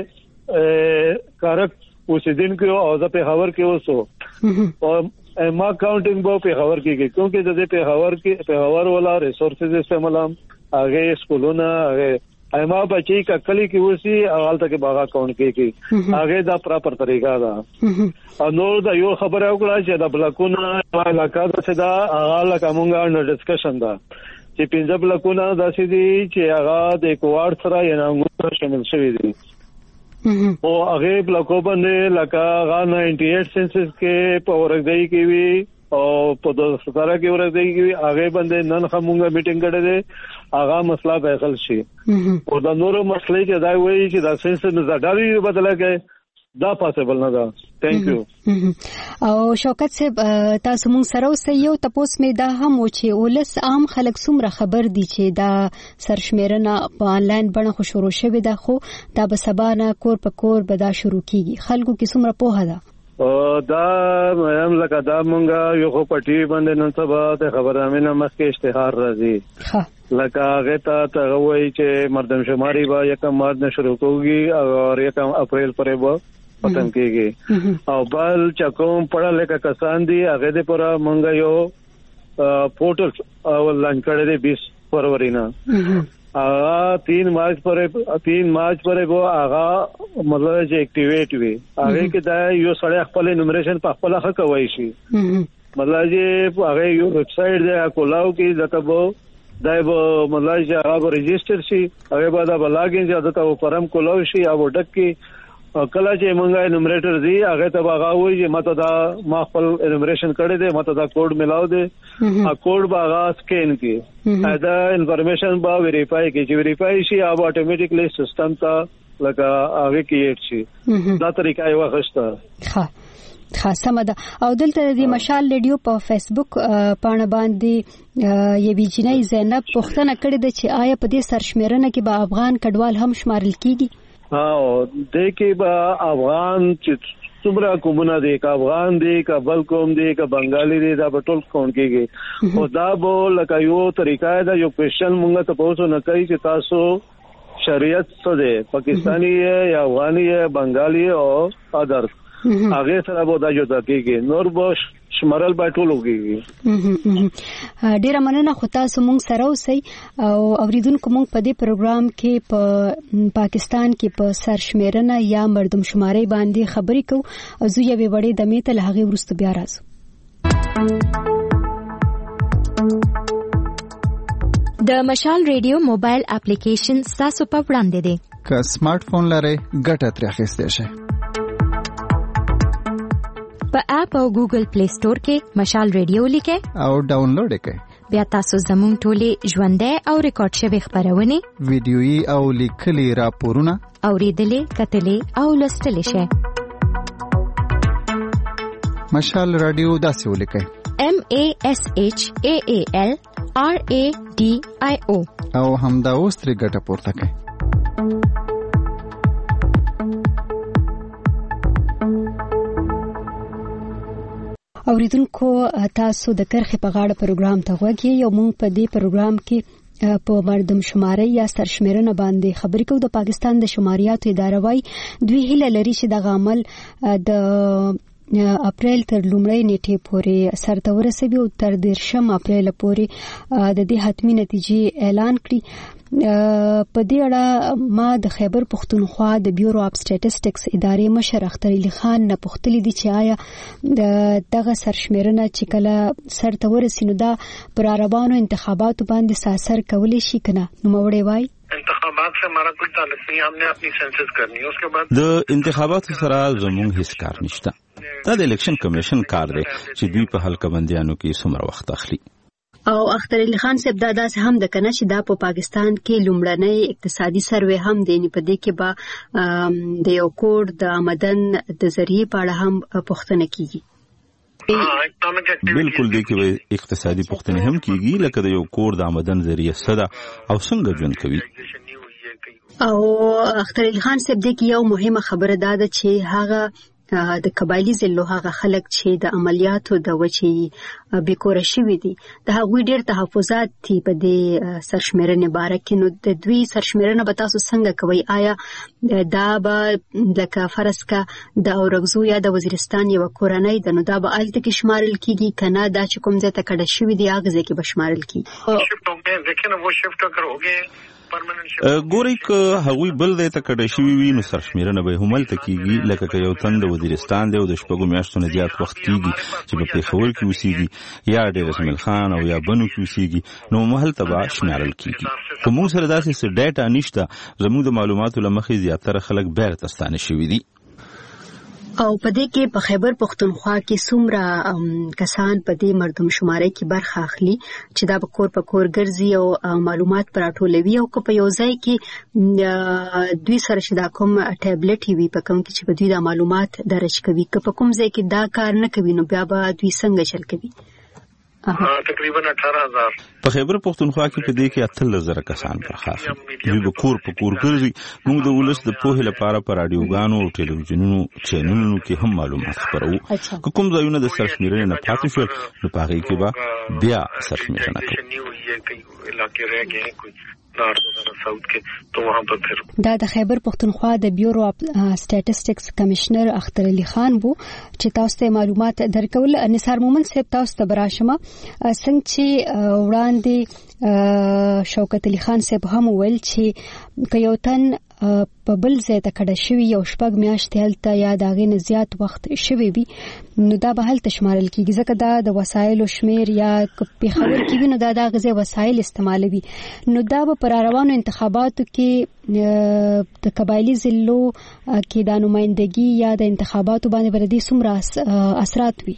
د کارک اوسیدونکو او زه په خبر کې اوسو او ما کاونټینګ به په خبر کې کیونکه د په خبر کې په خبر ولا ریسورسز استعمالم هغه سکولونه هغه ایما بچی کا کلی کې وسی حالت کې باغا کون کې کې هغه دا پراپر طریقہ دا او نو دا یو خبره وکړه چې دا بلکونه علاقه دا صدا هغه لکمونګه نو ډسکشن دا چې پنځه بلکونه دا سدي چې هغه د کوارډ سره یې نامو شامل شوی دي او هغه بلکو باندې لکه هغه نائنٹی ایٹ سنسس کې په ورګدای کې وی او په د ستاره کې ورګدای کې هغه باندې نن خمونګه میټینګ کړه دي هغه مسله فیصل شي او د نورو مسلې چې دا وایي چې دا سنس نه زړاوي بدله کې دا پاسبل نه ده ثانک یو
او شوکت صاحب تاسو مون سره اوس یو تپوس مې دا هم و چې ولس عام خلک څومره خبر دي چې دا سرشمیرنه په انلاین بڼه خو شروع شوه ده خو دا به سبا نه کور په کور به دا شروع کیږي خلکو کې څومره پوهه ده
او دا هم لکه دا مونږه یو خو پټي باندې نن سبا ته خبرامینه مسکه اشتهار راځي
ها
لکه هغه ته ته وایي چې مردم شماري به یکم مارچ نه شروع کوي او یکم اپریل پرې به ختم کیږي او بل چکم پړه لکه کسان دي هغه دې پر مونږ یو پورټل او لانچ کړی دی بیس فروری نه هغه تین مارچ پرې تین مارچ پرې وو هغه مطلب چې اکټیویټ وي هغه کې دا یو سړی خپل انومریشن په خپل حق کوي شي مطلب چې هغه یو ویب سټ دی کولاو کې دته دا به مطلب چې هغه ريجستره شي هغه به دا بلاګین چې دته فرم کولاو شي او ډک کې کله چې مونږه انومریټر دی هغه ته هغه وایي چې ماته دا ما خپل انومریشن کړی دی ماته دا کوډ ملاو دی ا کوډ باغه سکین کی دا انفارمیشن با ویریفای کی چې ویریفای شي او اتوماتیکلی سیستم ته لکه هغه کیټ شي دا طریقه یو غشته
ها خاصه مده او دلته د مشال ریډیو په فیسبوک پاڼه باندې یوه جنۍ زینب پوښتنه کړې ده چې آیا په دې سرشمیرنه کې به افغان کډوال هم شمارل کیږي
او د کې به افغان چې څومره کومونه دي کا افغان دي کا بل کوم دي کا بنگالي دي دا په ټول کون کېږي او دا به لکه یو طریقه دا یو کوېشن مونږ ته پوښتنه نه کوي چې تاسو شریعت څه دی پاکستانی یا افغاني بنگالي او ادر هغه سره به دا جوړ کېږي نور به شمارل به ټول وګړي
ډیره مننه خو تاسو مونږ سره اوسئ او اوریدونکو مونږ په دې پروګرام کې په پاکستان کې په سرشمیرنه یا مردم شماري باندې خبرې کوو او زه یوې وړې دمې ته له هغې وروسته بیا راځم
د مشال ریډیو موبایل اپلیکیشن تاسو په وړاندې دی
که سمارټ فون لرئ ګټه ترې اخیستی شئ
په اپ او ګوګل پلی سٹور کې مشال ریډیو لیکئ
او ډاونلوډ یې کړئ
بیا تاسو زموږ ټولې ژوندۍ او ریکارډ شوی خبرونه
ویډیويي او لیکلي راپورونه
اوریدلې کتلې او لوستلې شئ.
مشال رادیو داسې ولیکئ
M A S H A A L R A D I O
او همدا اوس ترې ګټه پورته کړئ.
اوریدونکو تاسو د کرخې په غاړه پروګرام ته غوږی یو مونږ په دې پروګرام کې په مردم شماري یا سرشمیرنه باندې خبرې کوو. د پاکستان د شماریاتو اداره وايي دوی هیله لري چې د عمل د اپریل تر لومړۍ نیټې پورې سرته ورسوي او تر دیرشم اپریل پورې د دې حتمی نتیجې اعلان کړي. په دې اړه ما د خیبر پښتونخوا د بیورو اف سټیټسټکس ادارې مشر اختر علي خان نه پوښتلې دي چې آیا دغه سرشمیرنه چې کله سرته ورسي نو دا پر عربانو انتخاباتو باندې اثر کولی شي کنه. نو موړې وای
انتخابات سے ہمارا کوئی تعلق نہیں, ہم نے اپنی سینسس کرنی ہے. اس کے بعد
د انتخاباتو سره زموږ هیڅ کار نشته. دا د الیکشن کمیشن کار دی چې دوی په حلقه بندیانو کې څومره وخت اخلي.
او اختر علي خان صاحب دا داس هم د کنه چې دا په پاکستان کې لومړنۍ اقتصادي سروې هم دی نه پدې کې با د یو کوډ د آمدن د ذریعہ په اړه هم پوښتنه کیږي.
بالکل دی کې اقتصادي پوښتنه هم کیږي لکه د یو کوډ د آمدن ذریعہ صدا او څنګه ژوند کوي.
او اختر علي خان صاحب دې کې یو مهمه خبره ده چې هغه د قبایلی ضلعو هغه خلک چې د عملیاتو د وجې بیکوره شوي دي د هغوی ډېر تحفظات دي په دې سرشمیرنې باره کې. نو د دوی سرشمیرنه به تاسو څنګه کوئ؟ آیا دا به لکه فرض کا د اورګزو یا د وزیرستان یو کورنۍ د نو دا به الته کې شمارل کیږي کنه دا چې کوم ځای ته کډه شوي دي هغه ځای کې به شمارل کیږي؟
ګوري که هغوی بل دی ته کډه شوي وي نو سرشمیرنه به هملته کیږي. لکه که یو تن د وزیرستان دی او د شپږو میاشتو نه زیات وخت کیږي چې په پېښور کې اوسېږي یا ډېر اسماعیل خان او یا بنو کې اوسېږي نو هلته به شمارل کیږي. که موږ سره داسې څه ډیټا نشته زموږ د معلوماتو له مخې زیاتره خلک بیرته ستانه شوي دي.
او په دې کې په خیبر پښتونخوا کې څومره کسان په دې مردم شماري کې برخه اخلي چې دا به کور په کور ګرځي او معلومات پر راټولوي او که په یو ځای کې دوی سره چې دا کوم ټابلیټ وي په کوم کې چې په دوی دا معلومات درج کوي که په کوم ځای کې دا کار نه کوي نو بیا به دوی څنګه چل کوي؟
تقریبا اٹھارہ ہزار
په خیبر پښتونخوا کې په دې کې اتلس زره کسان برخه اخلي. دوی به کور په کور ګرځي. موږ د ولس د پوهې لپاره په رادیوګانو او ټلویزیونونو چینلونو کې هم معلومات خپروو. که کوم ځایونه د سرشمیرنې نه پاتې شول نو په هغې کې به بیا سرشمیرنه کوو.
دا د خیبر پښتونخوا د بیورو اف سټیټسټکس کمشنر اختر علي خان وو چې تاسو ته معلومات درکول. نثار مومن صاحب تاسو ته براشمه څنګه چې وړاندې شوکت علي خان صاحب هم ویل چې که یو تن په بل ځای ته کډه شوی یو شپږ میاشتې هلته یا د هغې نه زیات وخت شوی وي نو دا به هلته شمارل کیږي ځکه دا د وسایلو شمیر یا پېښور کې وي نو دا د هغه ځای وسایل استعمالوي. نو دا به پر روانو انتخاباتو کې د قبایلي ضلعو کې د نمائندګي یا د انتخاباتو باندې به دې څومره اثرات وي؟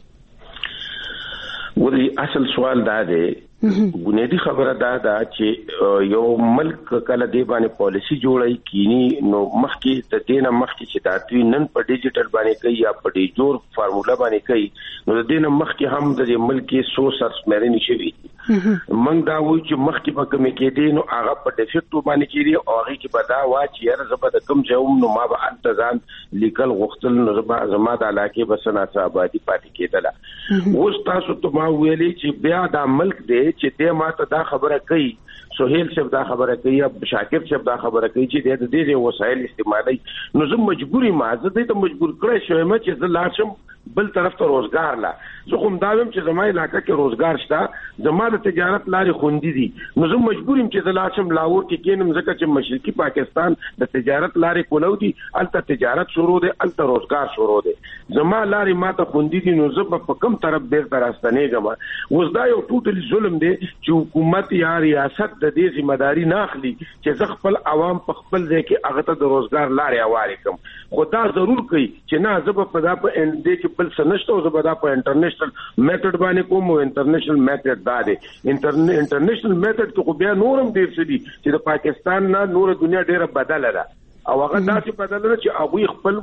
ولې اصل سوال دا دی بنیادی خبره دا ده چې یو ملک کله دی باندې پالیسی جوړای کینی نو مخکې د دینه مخکې چې دا دوی نن په ډیجیټل باندې کوي یا په ډی جوړ فارمولا باندې کوي نو د دینه مخکې هم د ملک کې سو سرشمیرنې شوي. موږ دا وایو چې مخکې به کومې کېدې نو هغه په ډیفیکټو باندې کېږي او هغې کې به دا وا چې یاره زه به د کوم ځای وم نو ما به هلته ځان لیکل غوښتل نو زما د علاقې به څه ناڅه آبادي پاتې کېدله. اوس تاسو ته ما ویلې چې بیا دا ملک دی چې دې ما ته دا خبره کوي سہیل صاحب دا خبره کوي یا شاکر صاحب دا خبره کوي چې د دې وسایل استعمالي نو زه مجبوري ما زه دې ته مجبور کړی شوم چې زه لاړ شم بل طرف ته روزګار لا زه کوم دا ویم چې زما علاقې کې روزګار شته زما د تجارت لارې خوندې دي نو زه مجبور یم چې زه لاړ شم لاهور کې کېنم ځکه چې مشرقي پاکستان د تجارت لارې کولو دي الته تجارت شروع دی الته روزګار شروع دی زما لارې ماته خوندې دي نو زه په کوم طرف بیرته راستنېږم. اوس دا یو ټوټلی ظلم دی چې حکومت یا ریاست د دې ذمہداري نه اخلي چې زه خپل عوام په خپل ځای کې هغه ته د روزګار لارې هوارې کړم. خو دا ضرور کوي چې نه زه به په دا په اند کې بل سنشته او زبدا په انټرنیشنل میتھډ باندې کوم او انټرنیشنل میتھډ دا دی انټرنیشنل میتھډ کې خو بیا نورم ډیر څه دي چې د پاکستان نه نور دنیا ډیره بدله ده او هغه داسې بدلنه چې هغه خپل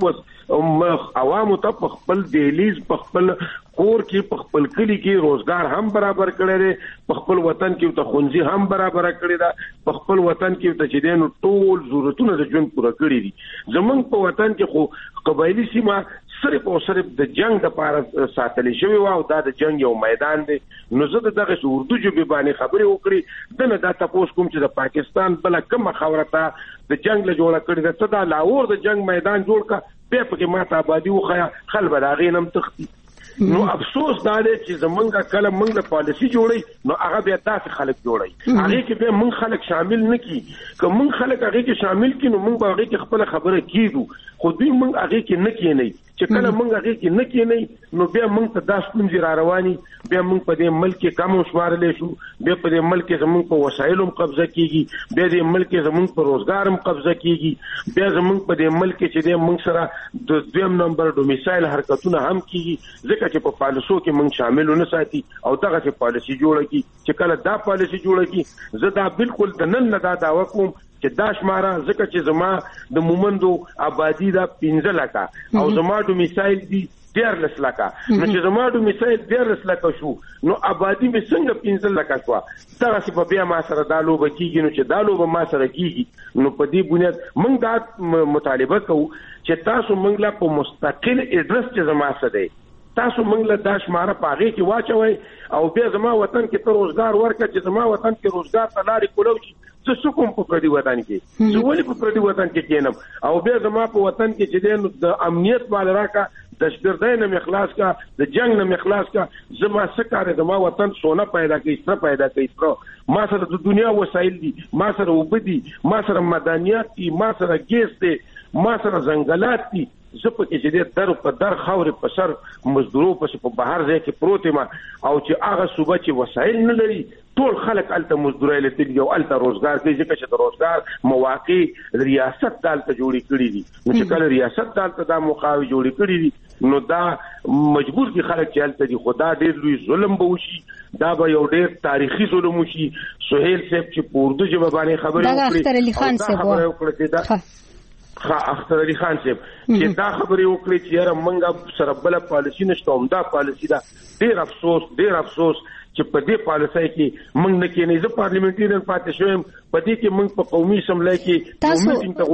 وس عوامو ته خپل دهلیز په خپل کور کې په خپل کلی کې روزګار هم برابر کړی دی په خپل وطن کې ته خونځي هم برابر کړی دا په خپل وطن کې ته چې دین ټول ضرورتونه د ژوند پوره کړی دي زمونږ په وطن کې خو قبایلی سیمه صرف او صرف د جنگ لپاره ساتل شوی او دا د جنگ یو میدان دی نو زه دغه اردو ژبه باندې خبرې وکړې دنه دا تاسو کوم چې د پاکستان بل کوم خبرته د جنگ له جوړه کړی ده ته دا لاور د جنگ میدان جوړ کا په پکې ماته آبادی وخیا خلک دا غینم تختی نو افسوس دا دی چې زمونږه کله موږ د پالیسی جوړی نو هغه بیا تاسو خلک جوړی هغه کې به موږ خلک شامل نکي که موږ خلک هغه کې شامل کینو موږ به هغه کې خپل خبره کیدو خو دوی موږ هغه کې نه کینی چې کله موږ هغه کې نه کینی نو بیا موږ ته داس پنځه را رواني بیا موږ په دې ملک کې کم شمارلې شو بیا په دې ملک کې زموږ په وسایلو قبضه کیږي بیا دې ملک کې زموږ په روزګار هم قبضه کیږي بیا زموږ په دې ملک کې چې دې موږ سره د دویم نمبر ډومیسایل حرکتونه هم کیږي ځکه چې په پالیسو کې موږ شامل نه ساتي او دغه چې پالیسی جوړه کی چې کله دا پالیسی جوړه کی زه دا بالکل د نن نه دا داوا کوم چې دا شماره ځکه چې زما د مومندو آبادی دا پنځه لکه او زما ډومیسایل دی ډیر لسلکه نو چې زما ډومیسایل ډیر لسلکه شو نو آبادی می څنګه پنځه لکه شو دا چې بیا ما سره دا لوبه کیږي نو چې دا لوبه ما سره کیږي نو په دې بنیاد موږ دا مطالبه کوو چې تاسو موږ لا په مستقل اډرس چې زما سره دی تاسو موږ له داش ماره پاغي کې واچوي او بیا زما وطن کې ته روزګار ورکړه چې زما وطن کې روزګار ته لارې کولو چې څه څوک په پردي وطن کې زه ولې په پردي وطن کې کېنم او بیا زما په وطن کې چې د امنیت باندې راکا د شپږدای نه مخلاص کا د جنگ نه مخلاص کا زما سکاره زما وطن سونا پیدا کوي ستر پیدا کوي ستر ما سره د دنیا وسایل دي ما سره وبدي ما سره مدنیات دي ما سره ګیس دي ما سره ځنګلات دي زه په کې چې د در په در خاورې په سر مزدورو په په بهر ځای کې پروت ما او چې هغه صوبه چې وسایل نه لري ټول خلک الته مزدوري لته یو الته روزګار کوي ځکه چې د روزګار مواقع ریاست دالته جوړی کړی دي نو چې کله ریاست دالته دا مقاوي جوړی کړی دي نو دا مجبور دي خلک چې الته دي خدا ډیر لوی ظلم به وشي دا به یو ډیر تاریخي ظلم وشي سہیل صاحب چې په اردو ژبه باندې خبرې وکړي
دا اختر علي خان صاحب
خا اختر علي خان صاحب چې دا خبرې وکړي چې یاره منګه سره بل پالیسی نشته هم دا پالیسی دا ډیر افسوس ډیر افسوس چې په دې پالیسۍ کې موږ نه کې نه زه پارلیمنټریان پاتې شوم په دې کې موږ په قومي سملای کې
تاسو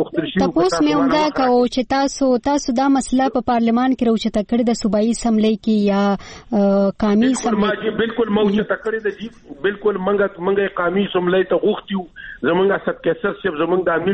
تاسو مې عمده کوو چې تاسو تاسو دا مسله په پارلمان کې راوچته کړې د صوبایي سملای کې یا قومي سملای
بالکل موجه تکړه د جی بالکل منګه منګه قومي سملای ته غوښتیو زمونږه سب کیسر شپ زمونږ د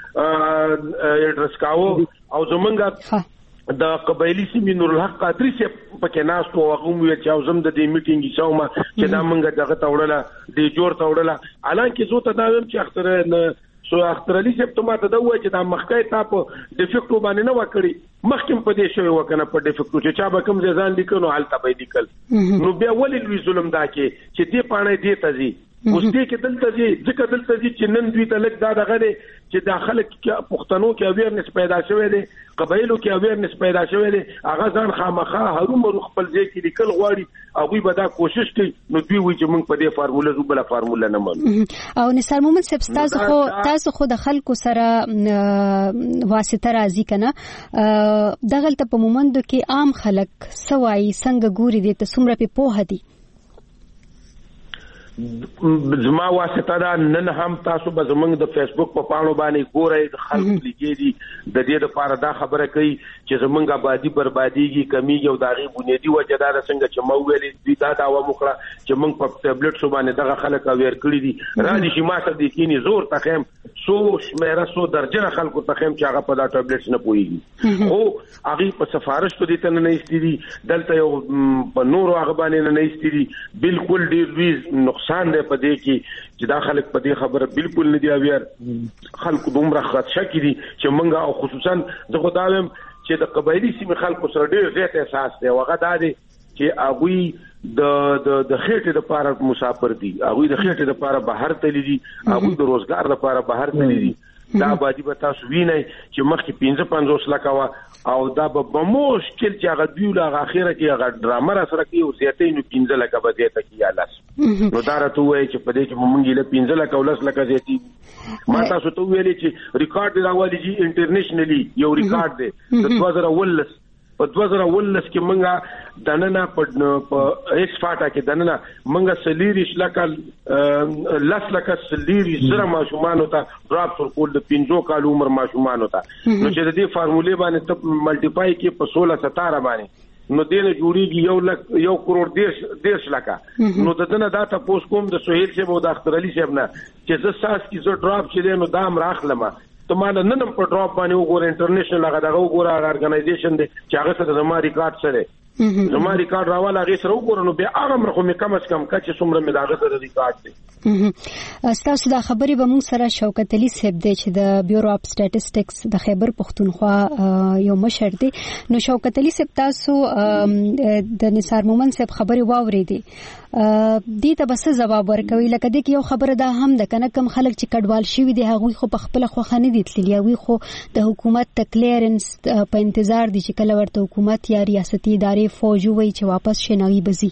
میټینګ اډرس کاوه او زمونږه د قبایلی سیمې نور الحق قادری چې پکې ناس تو هغه مو چې زم د دې میټینګ شومه چې دا منګه دغه توړله د جوړ توړله الان کې زه ته دا ویم چې اختر نه سو اختر علي صاحب ته ماته دا وایي چې دا مخکې تاسو ډیفیکټو باندې نه وکړي مخکې په دې شوی وکنه په ډیفیکټو چې چا به کوم ځان لیکلو حالت به لیکل نو بیا ولې لوی ظلم دا کې چې دې پانه دې تزي اوس دې کې دلته دې ځکه دلته دې چې نن دوی ته لګ دا دغه دي چې داخله کې پښتنو کې اویرنس پیدا شوی دی قبایلو کې اویرنس پیدا شوی دی هغه ځان خامخا هرومرو خپل ځای کې لیکل غواړي او دوی به دا کوشش کوي نو دوی وایي چې موږ په دې فارموله زو بل فارموله نه منو
او نثار مومن صاحب تاسو خو تاسو خو د خلکو سره واسطه راځي کنه دغه ته په مومندو کې عام خلک سوای څنګه ګوري دي ته څومره په پوهه دي
زما واسطه دا نن هم تاسو به زمونږ د فیسبوک په پاڼو باندې ګورئ د خلکو لګي دي د دې لپاره دا خبره کوي چې زمونږ آبادی برباديږي کمیږي او داغي بنیادی وجه دا څنګه چې مو ویلې دوی دا داوا وکړه چې موږ په ټابلیټ شو باندې دغه خلک اویر کړی دي را دي چې ما ته د کینی زور تخم سو شمیره سو درجه خلکو تخم چې هغه په دا ټابلیټ نه پويږي خو هغه په سفارش ته دي ته نه ایستري دلته یو په نورو هغه باندې نه ایستري بالکل ډیر لوی نقصان دی په دې کې چې دا خلک په دې خبره بالکل نه دی اویر خلکو دومره خدشه کړي چې منګه او خصوصا زه خو دا وایم چې د قبایلی سیمې خلکو سره ډیر زیات احساس دی هغه دا دی چې هغه د د د خېټې د پاره مسافر دي هغه د خېټې د پاره بهر تللی دي هغه د روزګار لپاره بهر تللی دي دا باندې به تاسو وینئ چې مخکې پنځه پنځوس لکه وا او دا به مشکل چې هغه دیو لا اخره کې هغه ډرامه را سره کوي او زیاتې نو پنځه لکه به زیاته کی یالاس نو دا راته وایي چې په دې کې مونږ له پنځه لکه ولس لکه زیاتې ما تاسو ته ویلي چې ریکارډ راوالي چې انټرنیشنلی یو ریکارډ دی د دوه زره ولس په دوه زره ولس کې مونږه دننه په ایکس فاټا کې دننه مونږه سلیری شلکل لاس لکه سلیری زره ماشومان ته ډراپ ورکول د پنځو کال عمر ماشومان ته نو چې د دې فارمولې باندې ته ملټیپای کې په سولہ ستاره باندې نو دینه جوړیږي یو لک یو کروڑ دیش دیش لکه نو دنه دا تاسو کوم د سہیل صاحب او د اختر علي صاحب نه چې زه ساس کې زه ډراپ چې نو دا ام راخلم ته ما نن نن په ډراپ باندې وګور انټرنیشنل هغه دغه وګور ارګنایزیشن دی چې هغه سره زما ریکارډ سره زما ریکارډ راواله هغه سره وګور نو به هغه مرخه مې کم از کم کچې څومره مې دغه سره ریکارډ دی
تاسو دا خبرې به موږ سره شوکت علي صاحب دی چې د بیورو اف سټاتستکس د خیبر پښتونخوا یو مشر دی نو شوکت علي صاحب تاسو د نثار مومن صاحب خبرې واورېدې دې ته بس جواب ورکوي لکه دې کې یو خبره ده هم د کنه کم خلک چې کډوال شي دي هغه خو په خپل خو خانه دي تللی وي خو د حکومت ته کلیرنس په انتظار دي چې کله ورته حکومت یا ریاستي ادارې فوج وي چې واپس شنوي بزي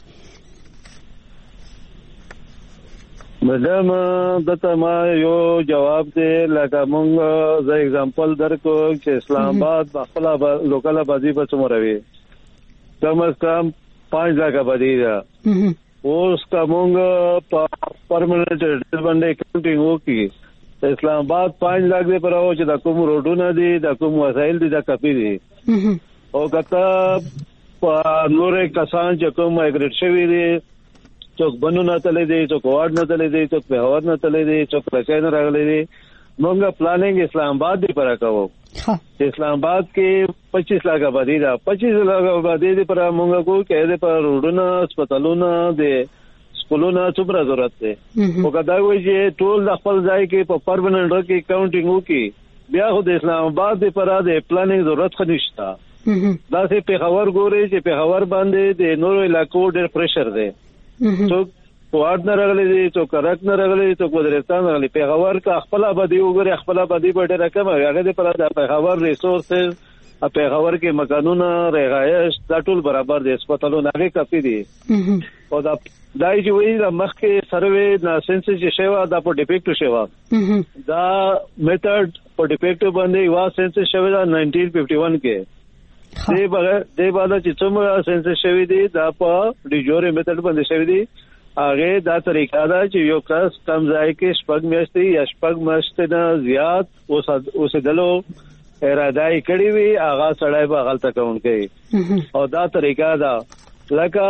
مدام دته ما یو جواب دی لکه مونږ زه اگزامپل درکو چې اسلام آباد خپل لوکل آبادی په څومره کم از کم پانچ لاکھ آبادی ده اوس کومګ په پرمننٹ ایڈریس باندې اکاؤنټینګ وکړي اسلام آباد پانچ لاکھ دې پر او چې د کوم روډونه دي د کوم وسایل دي د کپی دي او کته په نورې کسان چې کوم ایګریډ شوی دي څوک بنو نه تللی دي څوک وارد نه تللی دي څوک په هواد نه تللی دي څوک لکه نه راغلي دي موږ پلانینګ اسلام آباد دی پر کوو اسلام آباد کې پچیس لاکھ آبادی ده پچیس لاکھ آبادی دی پر موږ کو کې دې پر روډونه هسپتالونه دي سکولونه څومره ضرورت ده او کدا وایي چې ټول د خپل ځای کې په پرمننٹ کې کاونټینګ وکي بیا خو د اسلام آباد دی پر د پلانینګ ضرورت خنيشتا دا سه په خبر ګوري چې په خبر باندې د نورو علاقو ډېر پریشر ده څوک وارد نه راغلي دي څوک کرک نه راغلي دي څوک ودرستان راغلي پیغور کا خپل آبادی وګوري خپل آبادی په ډېر رقم هغه د پر د پیغور ریسورسز پیغور کې مکانونه رهایش دا ټول برابر دي هسپتالونه هغه کافي دي او دا دای چې وی د مخ کې سروې نه سنسس چې شوی دا په ډیفیکټ شوی دا میتھډ په ډیفیکټ باندې وا سنسس شوی دا نائنټین ففټی ون کې دې بغیر دې باندې چې څومره سنسس شوی دي دا په ډیجوري میتھډ باندې شوی دي هغه دا طریقه دا چې یو کس کم ځای کې شپږ میاشتې یا شپږ میاشتې نه زیات اوس دلو اراده یې کړې وي هغه سړی به غلطه کوون کوي او دا طریقه دا لکه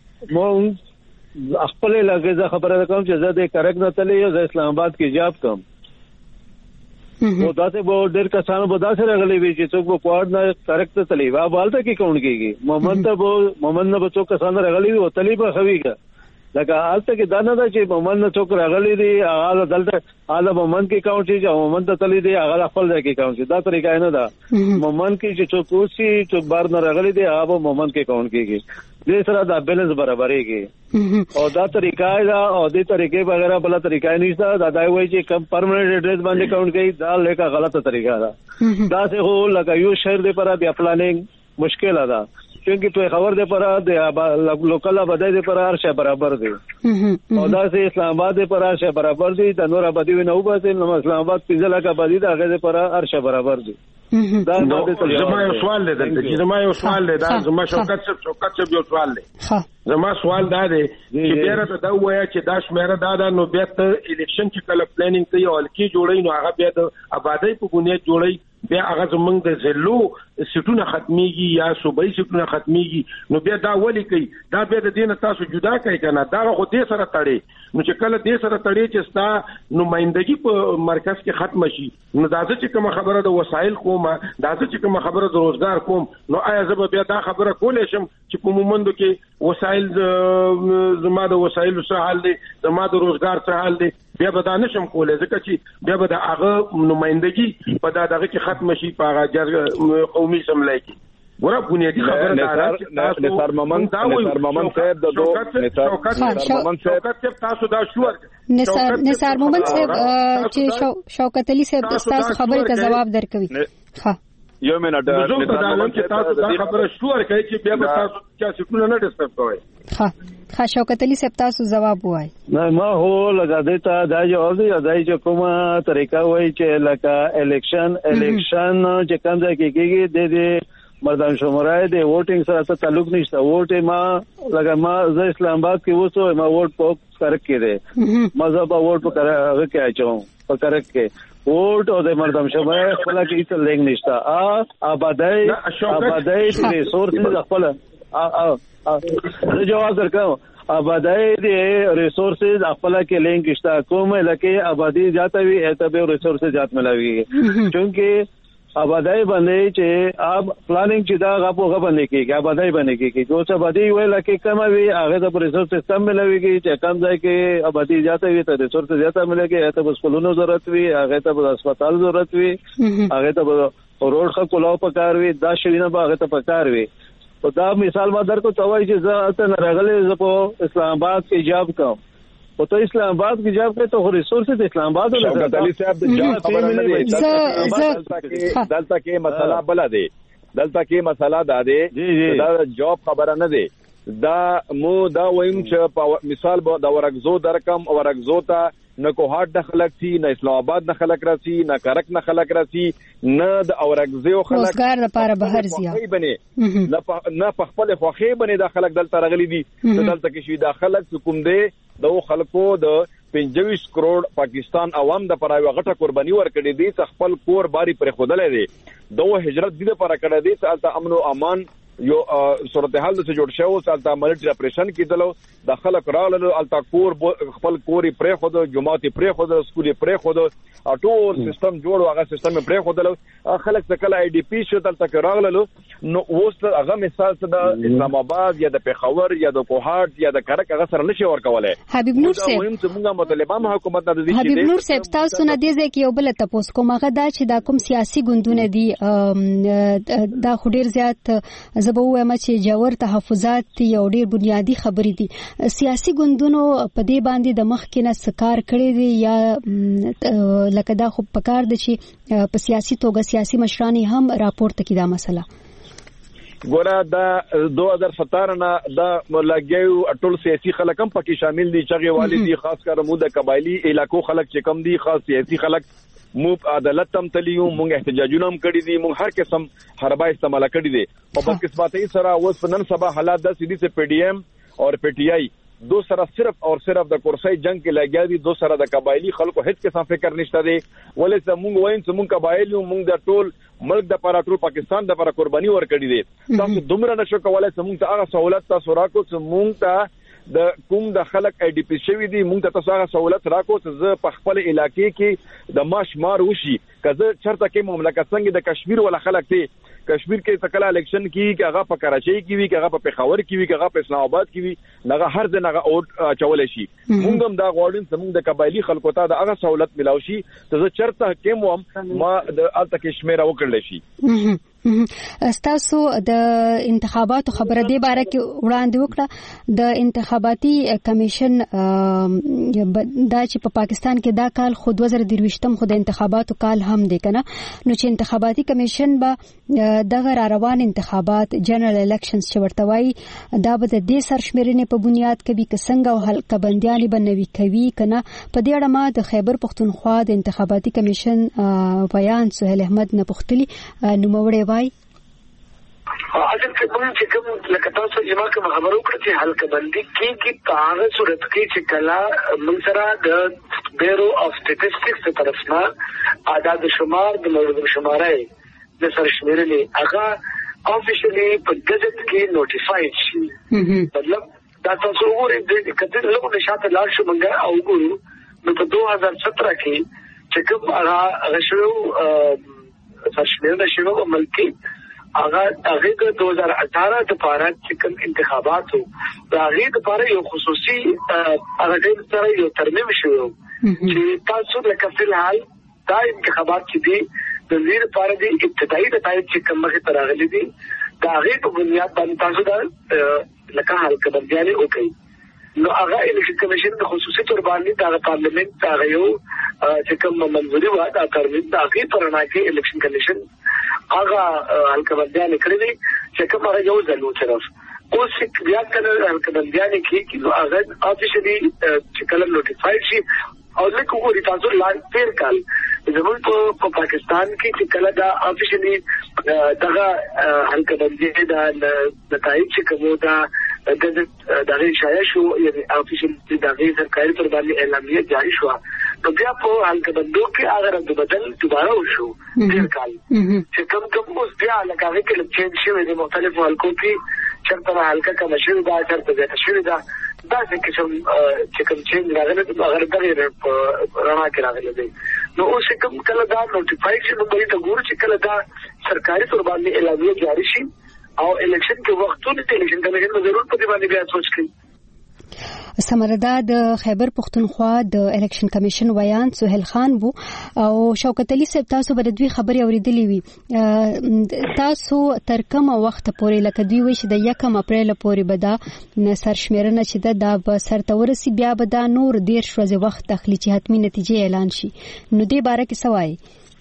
مونږ خپل لګه خبره کوم چې زه د کرک نه تللی یو اسلام آباد کې جاب کوم او دا ته به ډېر کسانو به دا سره غلي وي چې څوک په پواد نه کرک ته تللی وا بالته کې کوون کېږي محمد ته به محمد نه به څوک کسانو غلي وي او تلی به خويګه لکه حالت کې دا نه ده چې محمد نه څوک راغلي دي هغه دلته هغه محمد کې کاونټ شي او محمد ته تللی دي هغه خپل ځای کې کاونټ شي دا طریقه نه ده محمد کې چې څوک اوسي څوک بار نه راغلي دي هغه محمد کې کاونټ کېږي دې سره دا بیلنس برابرېږي او دا طریقه دا او دې طریقې بغیر بل طریقه نشته دا دا وایي چې کم پرمننٹ ایڈریس باندې کاونټ کوي دا لیکه غلطه طریقه ده دا څه هو لکه یو شهر دې پر بیا پلانینګ مشکل ده क्योंकि तो खबर दे पर लोकल आबादी दे पर हर शय बराबर दे औदा से इस्लामाबाद दे पर हर शय बराबर दी तनूर आबादी में नौ बात इस्लामाबाद पिंजला का आबादी दा आगे दे पर हर शय बराबर दी دا زما یو سوال دی دلته زما یو سوال دی دا زما شوکت صاحب شوکت صاحب یو سوال دی زما سوال دا دی چې بیره ته دا وایا چې دا شمیره دا دا نو بیا ته الیکشن چې کله پلانینګ کوي او الکی جوړي نو هغه بیا د آبادی په بنیاد جوړي بیا هغه زمونږ د زلو سټونه ختميږي یا صوبایي سټونه ختميږي نو بیا دا ولي کوي دا بیا د دین تاسو جدا کوي کنه دا خو دې سره تړي نو چې کله دې سره تړي چې ستا نمائندګي په مرکز کې ختم شي نو دا چې کوم خبره د وسایل کوم دا چې کوم خبره د روزګار کوم نو آیا زه بیا دا خبره کولای شم چې په مومندو کې وسایل زما د وسایل څه حال دي زما د روزګار څه حال دي بیا به دا نشم کولای ځکه چې بیا به د هغه نمائندګي په دا دغه کې ختم شي په هغه قومي سملای کې
ګوره بنیادی خبره دا ده چې تاسو
نثار محمد نثار محمد صاحب د دوه نثار محمد
صاحب تاسو دا شو
نثار نثار محمد صاحب چې شوکت علي صاحب تاسو خبره ته جواب درکوي ها
یو منټ
نثار محمد چې تاسو دا خبره شو ورکړئ چې بیا به تاسو چې څه نه ډسټرب کوئ
ها ها شوکت علي صاحب تاسو جواب وایي
نه ما هو لگا دیتا دا جواب دی دای چې کومه طریقه وایي چې لکه الیکشن الیکشن چې کوم ځای کې کېږي د دې مردان شمارای د ووټینګ سره تعلق نشته ووټ ما لگا ما ز اسلام آباد کې وسو ما ووټ په کرک کې دی مذهب ووټ په کرک کې اچوم په کرک کې ووټ او د مردان شمارای خپل کې هیڅ لنګ نشته ا آبادای آبادای ریسورسز خپل ا جواب درکاو آبادای د ریسورسز خپل کې لنګ نشته کومه لکه آبادی زیاته وي ته به ریسورسز زیات ملاوي چونکه آبادای باندې چې اب پلانینګ چې دا غو غو باندې کېږي آبادای باندې کېږي جو څه آبادی ویل کې کم وي هغه د ریسورس سیستم ملويږي چې کم ځای کې آبادی زیاته وي ته ریسورس زیاته ملګي ته بس کولونو ضرورت وي هغه ته بس هسپتال ضرورت وي هغه ته روډ خو کولاو پکار وي دا شوینه به هغه ته پکار وي او دا مثال ما درکو توای چې زه ته راغلې زه په اسلام آباد کې جاب کوم او ته اسلام آباد کې جاب کوي ته ریسورس د اسلام آباد ولر
شوکت علي صاحب د جاب خبره نه دی دلته کې مسله بل دی دلته کې مسله دا دی دا جاب خبره نه دی دا مو دا ویم چې مثال به د ورغزو درکم او ورغزو ته نه کوهات د خلک سي نه اسلام آباد نه خلک راسي نه کرک نه خلک راسي نه د اورغزو خلک
روزګار لپاره بهر زیات
نه په خپل خوخي باندې د خلک دلته راغلي دي دلته کې شي د خلک حکومت دی د خلکو د پنځه کروڑ پاکستان عوام د پرایو غټه قرباني ورکړي دي چې خپل کور باري پر خودلې دي دوه هجرت دي پر کړه دي چې امن او امان یو صورتحال د څه جوړ شو چې ملټری اپریشن کیدلو د خلک راغلو التا کور خپل کوري پر خود جماعتي پر خود سکولي پر خود ټول سیستم جوړ هغه سیستم پر خودلو خلک د کله آی ډی پی شو تلته راغلو نو اوس هغه مثال څه د اسلام آباد یا د پیښور یا د کوهات یا د کرک هغه سره نشي ورکولای
حبیب نور صاحب
مهم څه موږ مطالبه حکومت د دې
حبیب نور صاحب تاسو نه دی ځکه یو بل تاسو کومه غدا چې دا کوم سیاسي ګوندونه دي دا خډیر زیات زبو وایم چې جوړ تحفظات یو ډیر بنیادی خبرې دي سیاسي ګوندونو په دې باندې د مخ کې نه سکار کړی دي یا لکه دا خو پکار دي چې په سیاسي توګه سیاسي مشران هم راپورته کړي دا مسله
ګوره دا دوه هزار ستر نه دا لګیو ټول سیاسي خلک هم پکې شامل دي چې والي دي خاص کر مو د قبایلی علاقو خلک چې کم دي خاص سیاسي خلک مو عدالت تم تلیو مونږ احتجاجونه هم کړی دي مونږ هر قسم حربا استعمال کړی دي په بس قسمتي سره اوس نن سبا حالات د سیدی سے پی ڈی ایم اور پی ٹی آئی دو سره صرف اور صرف د کورسای جنگ کې لګیا دي دو سره د قبایلی خلکو هیڅ قسم فکر نشته دي ولې چې مونږ وایم چې مونږ قبایلی مونږ د ټول ملک د لپاره ټول پاکستان د لپاره قرباني ورکړي دي تاسو دومره نشو کولای چې مونږ ته هغه سہولت تاسو راکو چې مونږ ته د کوم د خلک آی ډی پی شوی دي مونږ ته تاسو هغه سہولت راکو چې زه په خپل علاقې کې د ماش مار وشي کزه چرته کې مملکت څنګه د کشمیر ولا خلک دي کشمیر کې تکلا الیکشن کی چې هغه په کراچۍ کې وی چې هغه په پیښور کې وی چې هغه په اسلام آباد کې وی هغه هر ځای هغه اوټ چولې شي موږ هم دا غواړو چې موږ د قبایلی خلکو ته د هغه سہولت ملاوي شي چې چرته کې مو ما د الته کشمیر وکړل شي
استاسو د انتخاباتو خبره دی باره کې وړاندې وکړه د انتخاباتي کمیشن دا چې په پاکستان کې دا کال خود دوه زره درويشتم خو د انتخاباتو کال هم دی کنه نو چې انتخاباتي کمیشن به دغه را روان انتخابات جنرال الیکشنز چې ورته وایي دا به د دې سرشمېرنې په بنیاد کوي که څنګه او حلقه بندیانې به نوي کوي کنه په دې اړه ما د خیبر پښتونخوا د انتخاباتي کمیشن بیان سهیل احمد نه پوښتلي نوموړی وایي
اصل کې موږ چې کوم لکه تاسو چې ما کوم خبرو کړې چې حلقه بندي کې کې هغه صورت کې چې کلا موږ سره د بیورو اف سټیټسټکس په طرف نه اعداد شمار د مورد شمارای د سرشمېرنې هغه افیشلی په ګزټ کې نوټیفاید شي مطلب دا تاسو وګورئ د کتل له نشاط لاړ شو موږ او وګورو نو په دوه هزار ستر کې چې کوم هغه غشو سرشمېرنه شنو ملکی هغه هغه د دوه هزار اٹھارہ د پاره چې کوم انتخابات وو دا هغه د پاره یو خصوصي هغه د سره یو ترمیم شوی چې تاسو لکه فلحال دا انتخابات چې دي د ویر لپاره د ابتدایي نتایج چې کوم مخه تراغلي دي دا غي په بنیاد باندې تاسو دا لکه حلقه بندیانه وکړي. نو هغه الیکشن کمیشن د خصوصي تور باندې د پارلیمنت هغه یو چې کوم منځوري و دا ترمیم د هغه پرنا کې الیکشن کمیشن هغه حلقه بندیانه کړی چې کوم هغه یو ځلو طرف اوس بیا کله حلقه بندیانه کې چې نو هغه افیشلی چې کله نوټیفاید شي او لکه وګورئ تاسو لاندې تیر کال زموږ په پاکستان کې چې کله دا افیشلی دغه حلقه بندي دا نتایج چې کومه دا د دغه شایع شو یعنی افیشلی دغه سرکاري پر باندې اعلامیه جاری شو نو بیا په حلقه بندو کې هغه رد بدل دوباره وشو تیر کال چې کوم کوم اوس بیا لکه کې چینج شوی د مختلفو حلقو کې چرته حلقه کم شوی دا چرته زیات شوی دا دا چې کوم چې کوم چینج راغلی دا هغه دغه رڼا کې راغلی دی. نو اوس کوم کله دا نوټیفاید شي نو به ته ګورئ چې کله دا سرکاري تور باندې اعلامیه جاری شي او الیکشن کې وختونه ته الیکشن کمیشن به ضرور په دې باندې بیا سوچ کوي.
سمردا د خیبر پختونخوا د الیکشن کمیشن ویان سہیل خان وو او شوکت علي صاحب تاسو به دوی خبري اوریدلې وي تاسو تر کومه وخت پورې لکه دوی وي چې د یکم اپریل پورې به دا سرشمیرنه چې دا به سرته ورسي بیا به دا نور ډیر شوځي وخت تخلي چې حتمی نتیجې اعلان شي نو دې باره کې سوای.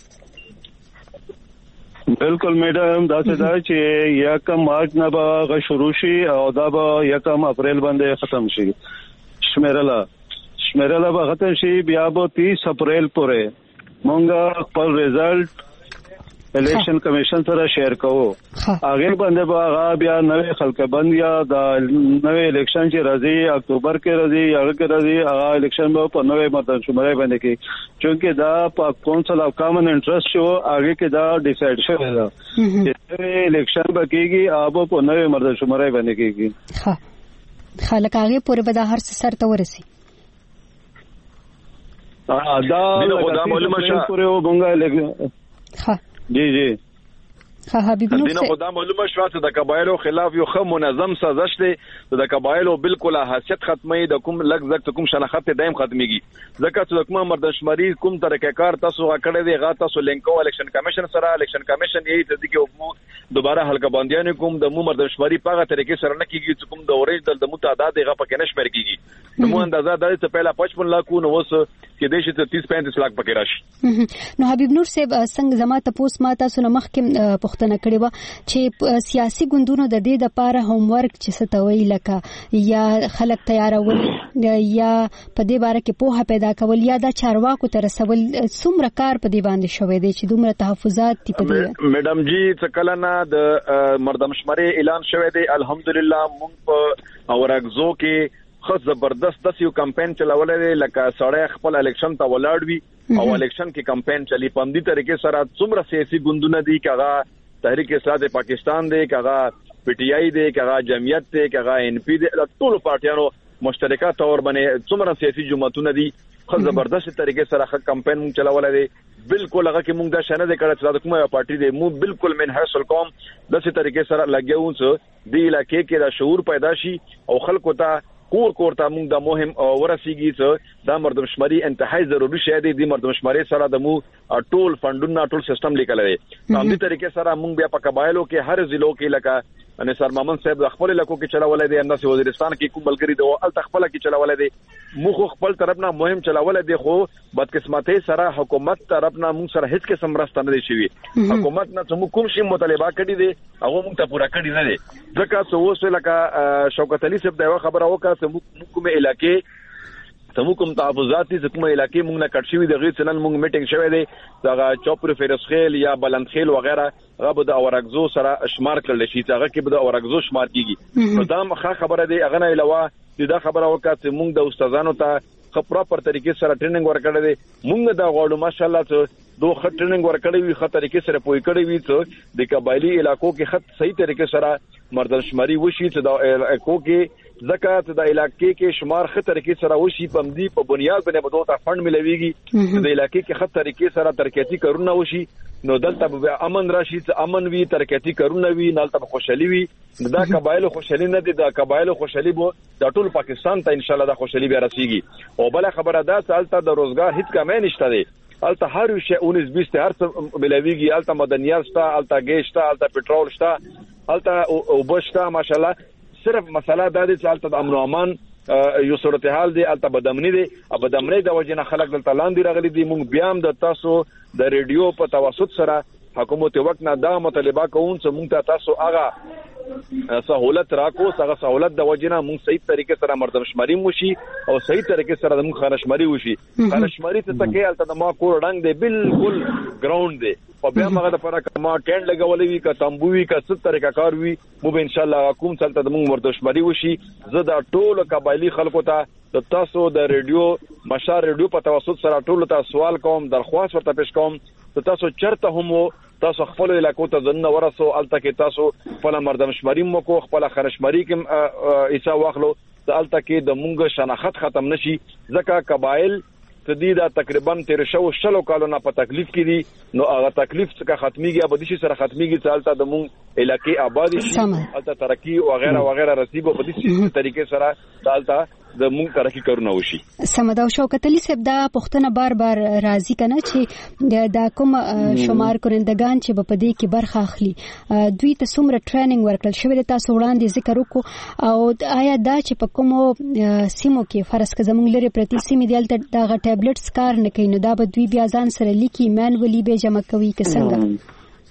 بالکل میډم دا څه دا چې یکم مارچ نه به شروع شي او دا به یکم اپریل باندې ختم شي شمیرلا شمیرلا به ختم شي بیا به تیس اپریل پورې مونږ خپل ریزلټ الیکشن کمیشن سره شیر کوو هغه باندې به هغه بیا نوې خلک بند یا د نوې الیکشن چې راځي اکتوبر کې راځي هغه کې راځي هغه الیکشن به په نوې مردم شماري باندې کې چونکه دا په کونسل اف کامن انټرست شو هغه کې دا ډیسایډ شوی دا چې الیکشن به کېږي هغه په نوې مردم شماري باندې کېږي.
ها خلک هغه پورې به دا هر څه سره ورسي
دا د خدای معلومه شه پورې وبنګا ها جی جی
ها حبیب نور
دینه خدا معلومه شو چې د قبایلو خلاف یو خو منظم سازش دی د قبایلو بالکل حیثیت ختمي د کوم لګ زک کوم شناخت دایم ختميږي ځکه چې کوم مردشمري کوم طریقې تاسو غکړې دی غا تاسو لینکو الیکشن کمیشن سره الیکشن کمیشن یې د دې کې دوباره حلقه باندې کوم د مو مردشمري په هغه طریقې سره نه کیږي چې کوم د اورېج د متعدد غا پکې نشمیر کیږي نو اندازه د څه پهلا پچپن لاکھ نو وس کې د شي تیس پینتیس لاکھ پکې راشي.
نو حبیب نور صاحب څنګه زما ته پوس ما تاسو نه مخکې پښتنه کړې و چې سیاسي ګوندونو د دې د پاره هوم ورک چې ستوي لکه یا خلک تیارول یا په دې باره کې پوهه پیدا کول یا د چارواکو تر رسول څومره کار په دې باندې شوې دي چې دومره تحفظات دي په دې.
میډم جی څه کله نه د مردم شماري اعلان شوې دی الحمدلله مونږ په اورګزو کې خو زبردست د یو کمپاین چلولې لکه سړی خپل الیکشن ته ولاړ وي او الیکشن کې کمپاین چلی په دې طریقې سره څومره سیاسي ګوندونه دي کغه تحریک اسلام پاکستان دی کغه پی ټی آی دی کغه جمعیت دی کغه ان پی دی ټول پارټیانو مشترکه تور باندې څومره سیاسي جماعتونه دي خو زبردست طریقې سره خ کمپاین مونږ چلولې دی بالکل هغه کې مونږ دا شنه د کړه چې کومه پارټي دی مو بالکل من حاصل کوم د څه طریقې سره لګیاو چې دی علاقې کې دا شعور پیدا شي او خلکو ته کور کور ته مونږ د مهم ورسیږي چې دا مردم شماري انتهایی ضروری شی دی د مردم شماري سره د مو ټول فندونه ټول سیستم لیکل دی په دې طریقې سره مونږ بیا په قبایلو کې هر ضلعو کې لکه انصار مامن صاحب د خپل لکو کې چلاولې دی انداز وزیرستان کې کوم ملګری دی او ال تخپل کې چلاولې دی مو خو خپل طرفنا مهم چلاولې دی خو بدقسمتۍ سره حکومت طرفنا مونږ سره هیڅ قسم راستنه دی شوی حکومت نه څه کوم شی مطالبه کړی دی هغه مونږ ته پورا کړی نه دی ځکه څه وسه لکه شوکت علي صاحب دا خبره وکړه چې کومه علاقې تمو کوم تحفظات دي کومه علاقې مونږ نه کټ شوی د غیر سنن مونږ میټینګ شوی دی دغه چوپر فیرسخیل یا بلندخیل وغیرہ هغه د اورګزو سره شمار کړل شي هغه کې د اورګزو شمار کیږي نو دا مخه خبره دی هغه نه علاوه دا خبره وکړه چې مونږ د استادانو ته خپراپر طریقې سره ټریننګ ورکړل دي مونږ دا غواړو ماشاءالله ته دوه خط ټریننګ ورکړی وي خط طریقې سره پوي کړی وي چې د قبایلی علاقو کې خط صحیح طریقې سره مردشماري وشي چې د علاقو کې زکات د علاقې کې شمار خط طریقې سره وشي پمدي په بنیاد باندې بدو ته فند ملويږي د علاقې کې خط طریقې سره ترقیاتي کارونه وشي نو دلته به امن راشي چې امن وي ترقیاتي کارونه وي نالته خوشحالي وي دا قبایل خوشحالي نه دي دا قبایل خوشحالي بو د ټول پاکستان ته ان شاء الله د خوشحالي به رسیږي او بل خبره ده چې الته د روزګار هیڅ کمی نشته دی الته هر شی اونیس بیست هر څه ملويږي الته مدنیات شته الته ګیس شته الته پټرول شته الته وبشتا ماشاءالله صرف مسله د دې چې الته د امن او امان یو صورتحال دی الته بدامنی دی بدامنی د وجنه خلک دلته لاندې راغلي دي موږ بیا هم د تاسو د ریډیو په توسط سره حکومت وخت نه دا مطالبه کوون چې موږ ته تاسو هغه سہولت راکو هغه سہولت د وجنه موږ صحیح طریقې سره مردمشماري موشي او صحیح طریقې سره موږ خانشماري وشي خانشماري ته تکي الته د ما کور ډنګ دی بالکل ګراوند دی او بیا موږ د پره کما ټینډ لګولې وی کا تمبوي کا ست طریقه کار وی مو به ان شاء الله حکومت چلته د موږ مردمشماري وشي زه دا ټول قبایلی خلکو ته د تاسو د ریډیو مشار ریډیو په توسط سره ټول ته سوال کوم درخواست ورته پیش کوم ته تاسو چرته هم تاسو خپل علاقو ته ځنه ورسو الته کې تاسو خپل مردمشماري مو کو خپل خرشماري کې ایسا واخلو د الته کې د مونږ شناخت ختم نشي ځکه قبایل تدیدا تقریبا تیر شو شلو کالو نه په تکلیف کې دي نو هغه تکلیف څخه ختميږي ابدي شي سره ختميږي چالتا د مونږ علاقې آبادی شي الته ترقی او غیره وغیره رسیب په دې طریقې سره چالتا د مونږ ترقی کارونه وشي.
سمدا او شوکت علي صاحب دا پښتنه بار بار راضي کنه چې دا کوم شمار کورندگان چې په دې کې برخه اخلي دوی ته څومره ټریننګ ورکړل شوی د تاسو وړاندې ذکر وکړو او آیا دا چې په کوم سیمو کې فرض کړه زموږ لري پرتی سیمې دلته دا ټابلیټس کار نه کوي نو دا به دوی بیا ځان سره لیکي مانولي به جمع کوي که څنګه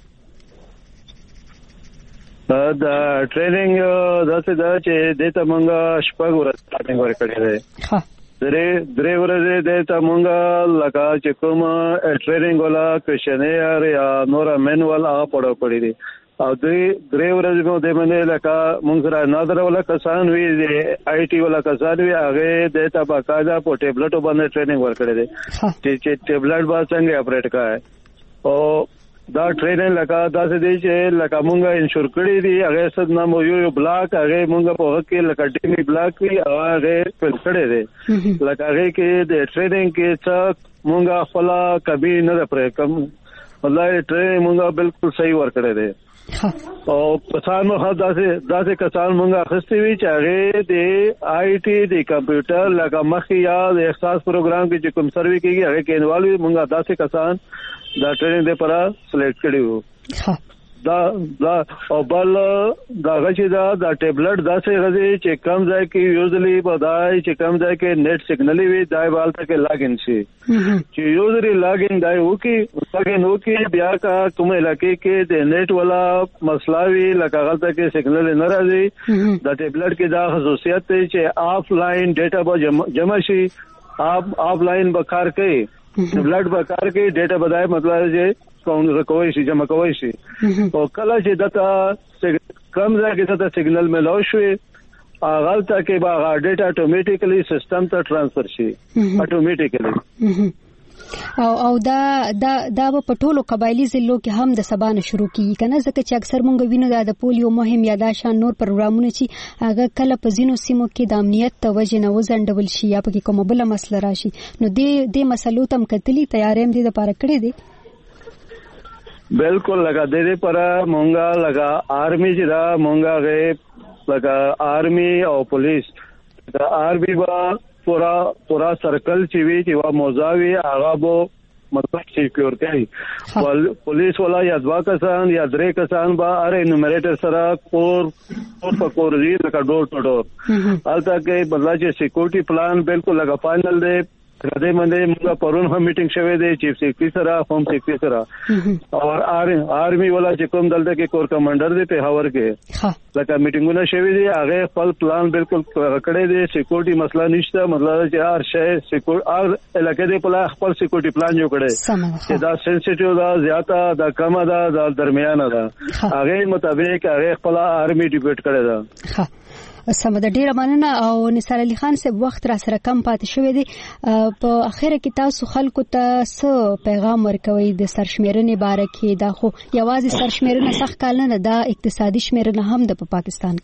دا ټریننګ داسې دا چې دته مونږه شپږ ورځې سټارټینګ ورکړی دی ها درې درې ورځې دته مونږه لکه چې کوم ټریننګ ولا کوشنیر یا نور مینوال هغه پړو کړی دی او دې درې ورځې مو د منې لکه مونږ سره نادر ولا کسان وی دی آی ټي ولا کسان وی هغه دته باقاعده په ټابلیټو باندې ټریننګ ورکړی دی چې ټابلیټ با څنګه اپریټ کای او دا ټریننګ لکه داسې دی چې لکه مونږه انشور کړی دی هغه صد نام یو یو بلاک هغه مونږه په هغه کې لکه ټیمی بلاک وی هغه پل کړی دی لکه هغه کې د ټریننګ کې څه مونږه خپل کبي نه پرې کم والله ټریننګ مونږه بالکل صحیح ور کړی دی او پسان مو خاص داسې داسې کسان مونږه خسته وی چې هغه د آی ټي د کمپیوټر لکه مخ یا د احساس پروګرام کې چې کوم سروي کېږي هغه کې انوالو مونږه داسې کسان دا ټریننګ د پرا سلیکټ کړیو دا دا او بل دا غچې دا دا ټابلیټ داسې غزي چې کم ځای کې یوزلی بدای چې کم ځای کې نیټ سیګنل وي دای بالته کې لاګین شي چې یوزلی لاګین دای وکي لاګین وکي بیا کا کوم علاقې کې د نیټ ولا مسلاوي لکه غلطه کې سیګنل نه راځي دا ټابلیټ کې دا خصوصیت دی چې آف لاین ډیټا به جمع شي آپ آف لاین بکار کوي بلډ بکار کې ډیټا بدای مطلب چې کوم کوی شي جمع کوی شي او کله چې دتا کم ځای کې دتا سیګنل ملو شوی غلطه کې با ډیټا اتوماتیکلی سیستم ته ټرانسفر شي اتوماتیکلی
او او دا دا دا په ټولو قبایلی ضلعو کې هم د سبا نه شروع کیږي کنه ځکه چې اکثر مونږ وینو دا د پولیو مهم یا دا شان نور پروګرامونه چې هغه کله په ځینو سیمو کې د امنیت توجه نه وزندول شي یا په کومه بل مسله راشي نو دې دې مسلو تم کتلی تیارېم دې لپاره کړې دي
بالکل لگا دې دې پر مونږه لگا آرمی چې دا مونږه غي لگا آرمی او پولیس دا آرمی با پورا پورا سرکل چې وی چې وا موزاوي هغه بو مطلب سکیور کوي پولیس ولا یا دوا کسان یا درې کسان با اره انومریټر سره کور کور په کور دی لکه ډور ټو ډور البته کې بدلا چې سکیورټي پلان بالکل لگا فائنل دی غدې باندې موږ پرون هم میټینګ شوه دی چیف سیکرټری سره ہوم سیکرټری سره او آرمی ولا چې کوم دلته کې کور کمانډر دی په هاور کې لکه میټینګونه شوه دی هغه خپل پلان بالکل کړی دی سکیورټي مسله نشته مطلب چې هر شی سکیورټي هر علاقې دی په خپل سکیورټي پلان جوړ کړي چې دا سنسټیو دا زیاته دا کم دا د درمیانه دا هغه مطابق هغه خپل آرمی ډیبیټ کړی دا
سمده ډیره مننه او نثار علي خان صاحب وخت را سره کم پاتې شوی دی په اخره کې تاسو خلکو ته څه پیغام ورکوي د سرشمیرنې باره کې دا خو یوازې سرشمیرنه سخت کال نه دا اقتصادي شمیرنه هم د پاکستان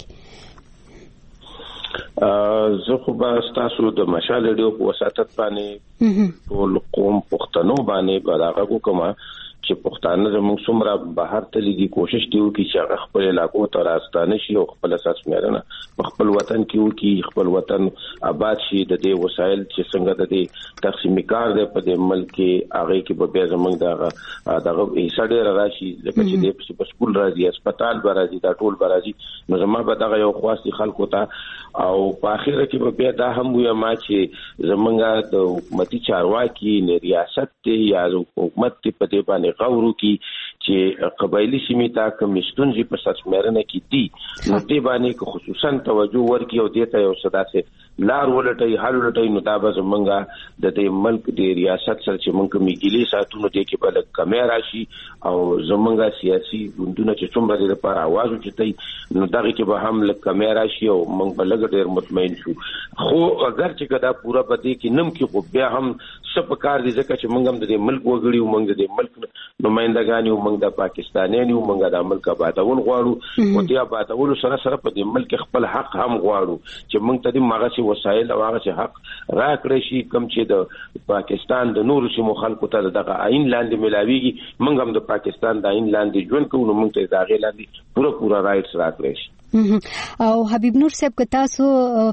کې
زه خو به تاسو د مشال ډیو په وساتت باندې ټول قوم پښتنو باندې بلاغه کوم چې پښتانه زموږ څومره بهر ته لګي کوشش کوي چې هغه خپل علاقو ته راستانه شي او خپل اساس مېرنه په خپل وطن کې وکي خپل وطن آباد شي د دې وسایل چې څنګه د دې تقسیم کار دی په دې ملک کې هغه کې به بیا زموږ دغه دغه حصہ ډېر راشي لکه چې د په سکول راځي هسپتال به راځي دا ټول به راځي نو زما به دغه یو خاص خلکو ته او په اخر کې به بیا دا هم وي ما چې زمونږ د حکومتي چارواکي نه ریاست ته یا حکومت ته په دې باندې غوړو کې چې قبایلی سیمې ته کمیشتون جی په ساتمرنه کې دي نو دې باندې خصوصا توجه ورکړي او دې ته یو صدا سه لار ولټي حل ولټي نو دا به زمونږ د دې ملک د ریاست سره چې مونږ میګلی ساتونو دې کې بل کیمرا شي او زمونږ سیاسي ګوندونه چې څومره د لپاره आवाज وچتای نو دغه کې به هم لک کیمرا شي او مونږ بلګ ډېر مطمئن شو خو اگر چې کدا پورا پدې کې نم کې خو بیا هم سپکار دي ځکه چې مونږ هم د ملک وګړي او مونږ د ملک نمائندګان او مونږ د پاکستانیان او مونږ د ملک آبادول غواړو او د آبادول سره سره په دې ملک خپل حق هم غواړو چې مونږ ته د مغاسي وسایل او هغه حق راکړي شي کوم چې د پاکستان د نور سیمو خلکو ته دغه عین لاندې ملاويږي مونږ هم د پاکستان د عین لاندې ژوند کوو نو مونږ ته دا غي لاندې پوره پوره رائټس راکړي شي
او حبیب نور صاحب که تاسو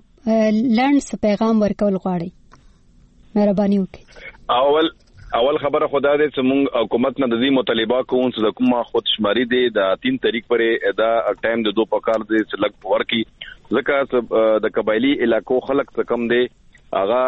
لنډ پیغام ورکول غواړئ مهرباني وکړئ
اول اول خبره خدا دې چې موږ حکومت نه د دې مطالبه کوو چې د کومه خودشماري دی د تین طریق پرې دا ټایم د دوه پکار دی چې لګ ورکی ځکه د قبایلی علاقو خلک څه کم دی هغه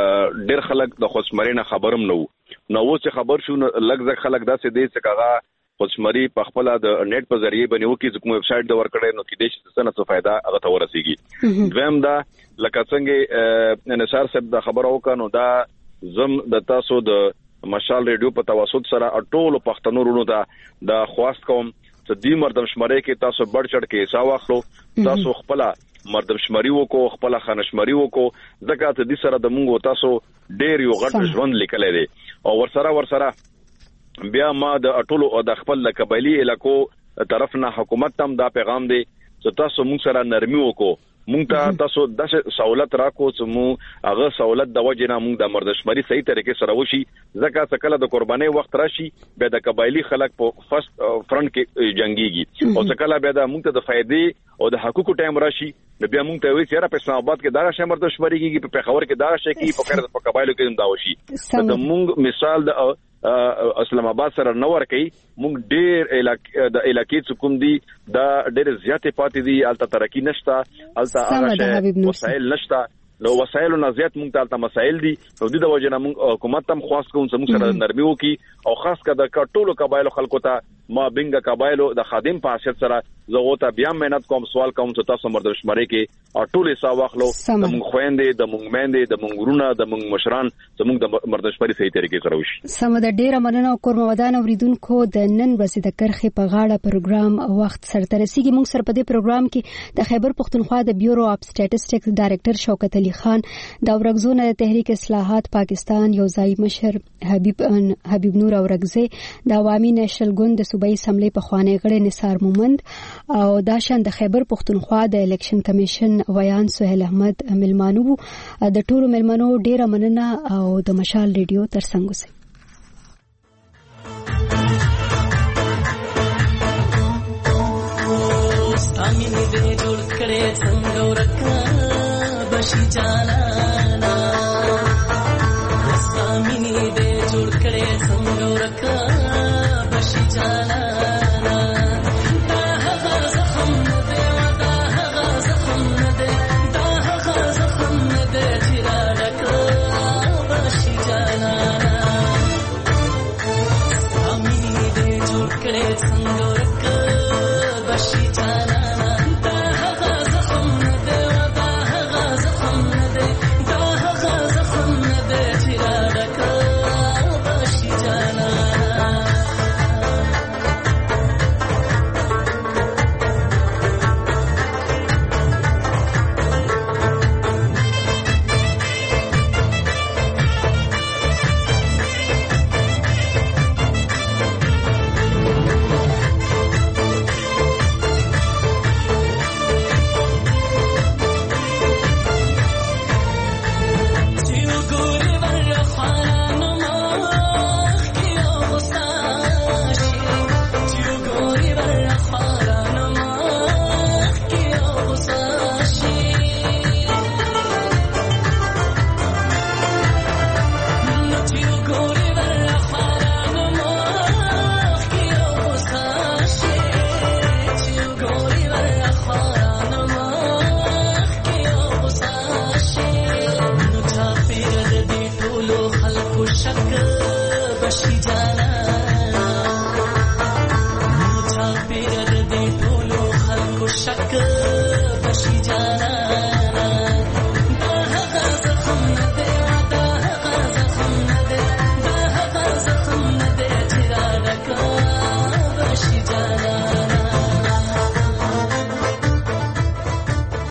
ډېر خلک د خودشماري نه خبرم نه وو نو چې خبر شو لګ ځکه خلک داسې دی چې هغه خودشماري په خپل د نت په ذریعہ باندې وکي چې کوم ویب سټ د ورکړې نو کې د څه نه څه फायदा هغه ته ورسیږي دویم دا لکه څنګه نثار صاحب د خبرو وکړو دا زم د تاسو د مشال ریډیو په توسط سره ټولو پښتنو ورونو ته د خواست کوم چې د مردم شماري کې تاسو بڑ چړ کې حساب واخلو تاسو خپل مردم شماري وکړو خپل خانشماري وکړو ځکه ته د سره د مونږ تاسو ډېر یو غټ ژوند لیکلې دي او ورسره ورسره بیا ما د ټولو د خپل قبایلی علاقو طرف نه حکومت تم دا پیغام دی چې تاسو مونږ سره نرمي وکړو مونږ ته تاسو د سہولت راکو چې مو هغه سہولت د وجه نه مونږ د مردشماري صحیح طریقې سره وشي ځکه چې کله د قرباني وخت راشي به د قبایلی خلک په فرست فرنٹ کې جنگيږي او چې کله به د مونږ ته د فائدې او د حقوقو ټایم راشي بیا مونږ ته وایي چې را په اسلام آباد کې دا شی مردشماري کېږي په پیښور کې دا شی کېږي په کړه په قبایلو کې دا وشي د مونږ مثال د اسلام آباد سره نور کوي مونږ ډېر علاقې د علاقې څخه دي دا ډېر زیاتې پاتې دي الته ترقی نشته الته هغه وسایل نشته نو وسایل نه زیات مونږ ته الته مسایل دي نو د دې وجه نه مونږ حکومت هم خواست کوم چې مونږ سره نرمي وکي او خاص کده ټولو قبایلو خلکو ته ما بنګ قبایلو د خادم په حیثیت سره زه ته بیا مهنت کوم سوال کوم چې تاسو مردم شماري کې او ټول حساب واخلو د مونږ خويندې د مونږ مېندې د مونږ ورونه د مونږ مشران زموږ د مردم شماري صحیح طریقې سره وشي
سم د ډیره مننه کور مودان اوریدونکو د نن ورځې د کرخې په غاړه پروګرام وخت سره رسیدي مونږ سره په دې پروګرام کې د خیبر پښتونخوا د بیورو اف سټټیسټکس ډایریکټر شوکت علي خان د اورګزون د تحریک اصلاحات پاکستان یو ځای مشر حبیب حبیب نور اورګزی د عوامي نېشنل ګوند د صوبایي اسمبلی په خوانی غړي نثار مومند او دا شان د خیبر پښتونخوا د الیکشن کمیشن ویان سہیل احمد ملمانو د ټولو ملمنو ډیره مننه او د مشال ریډیو ترڅنګ اوسئ
امینه دې جوړ کړې څنګه ورکا بشي جانا امینه دې جوړ کړې څنګه ورکا بشي جانا جانا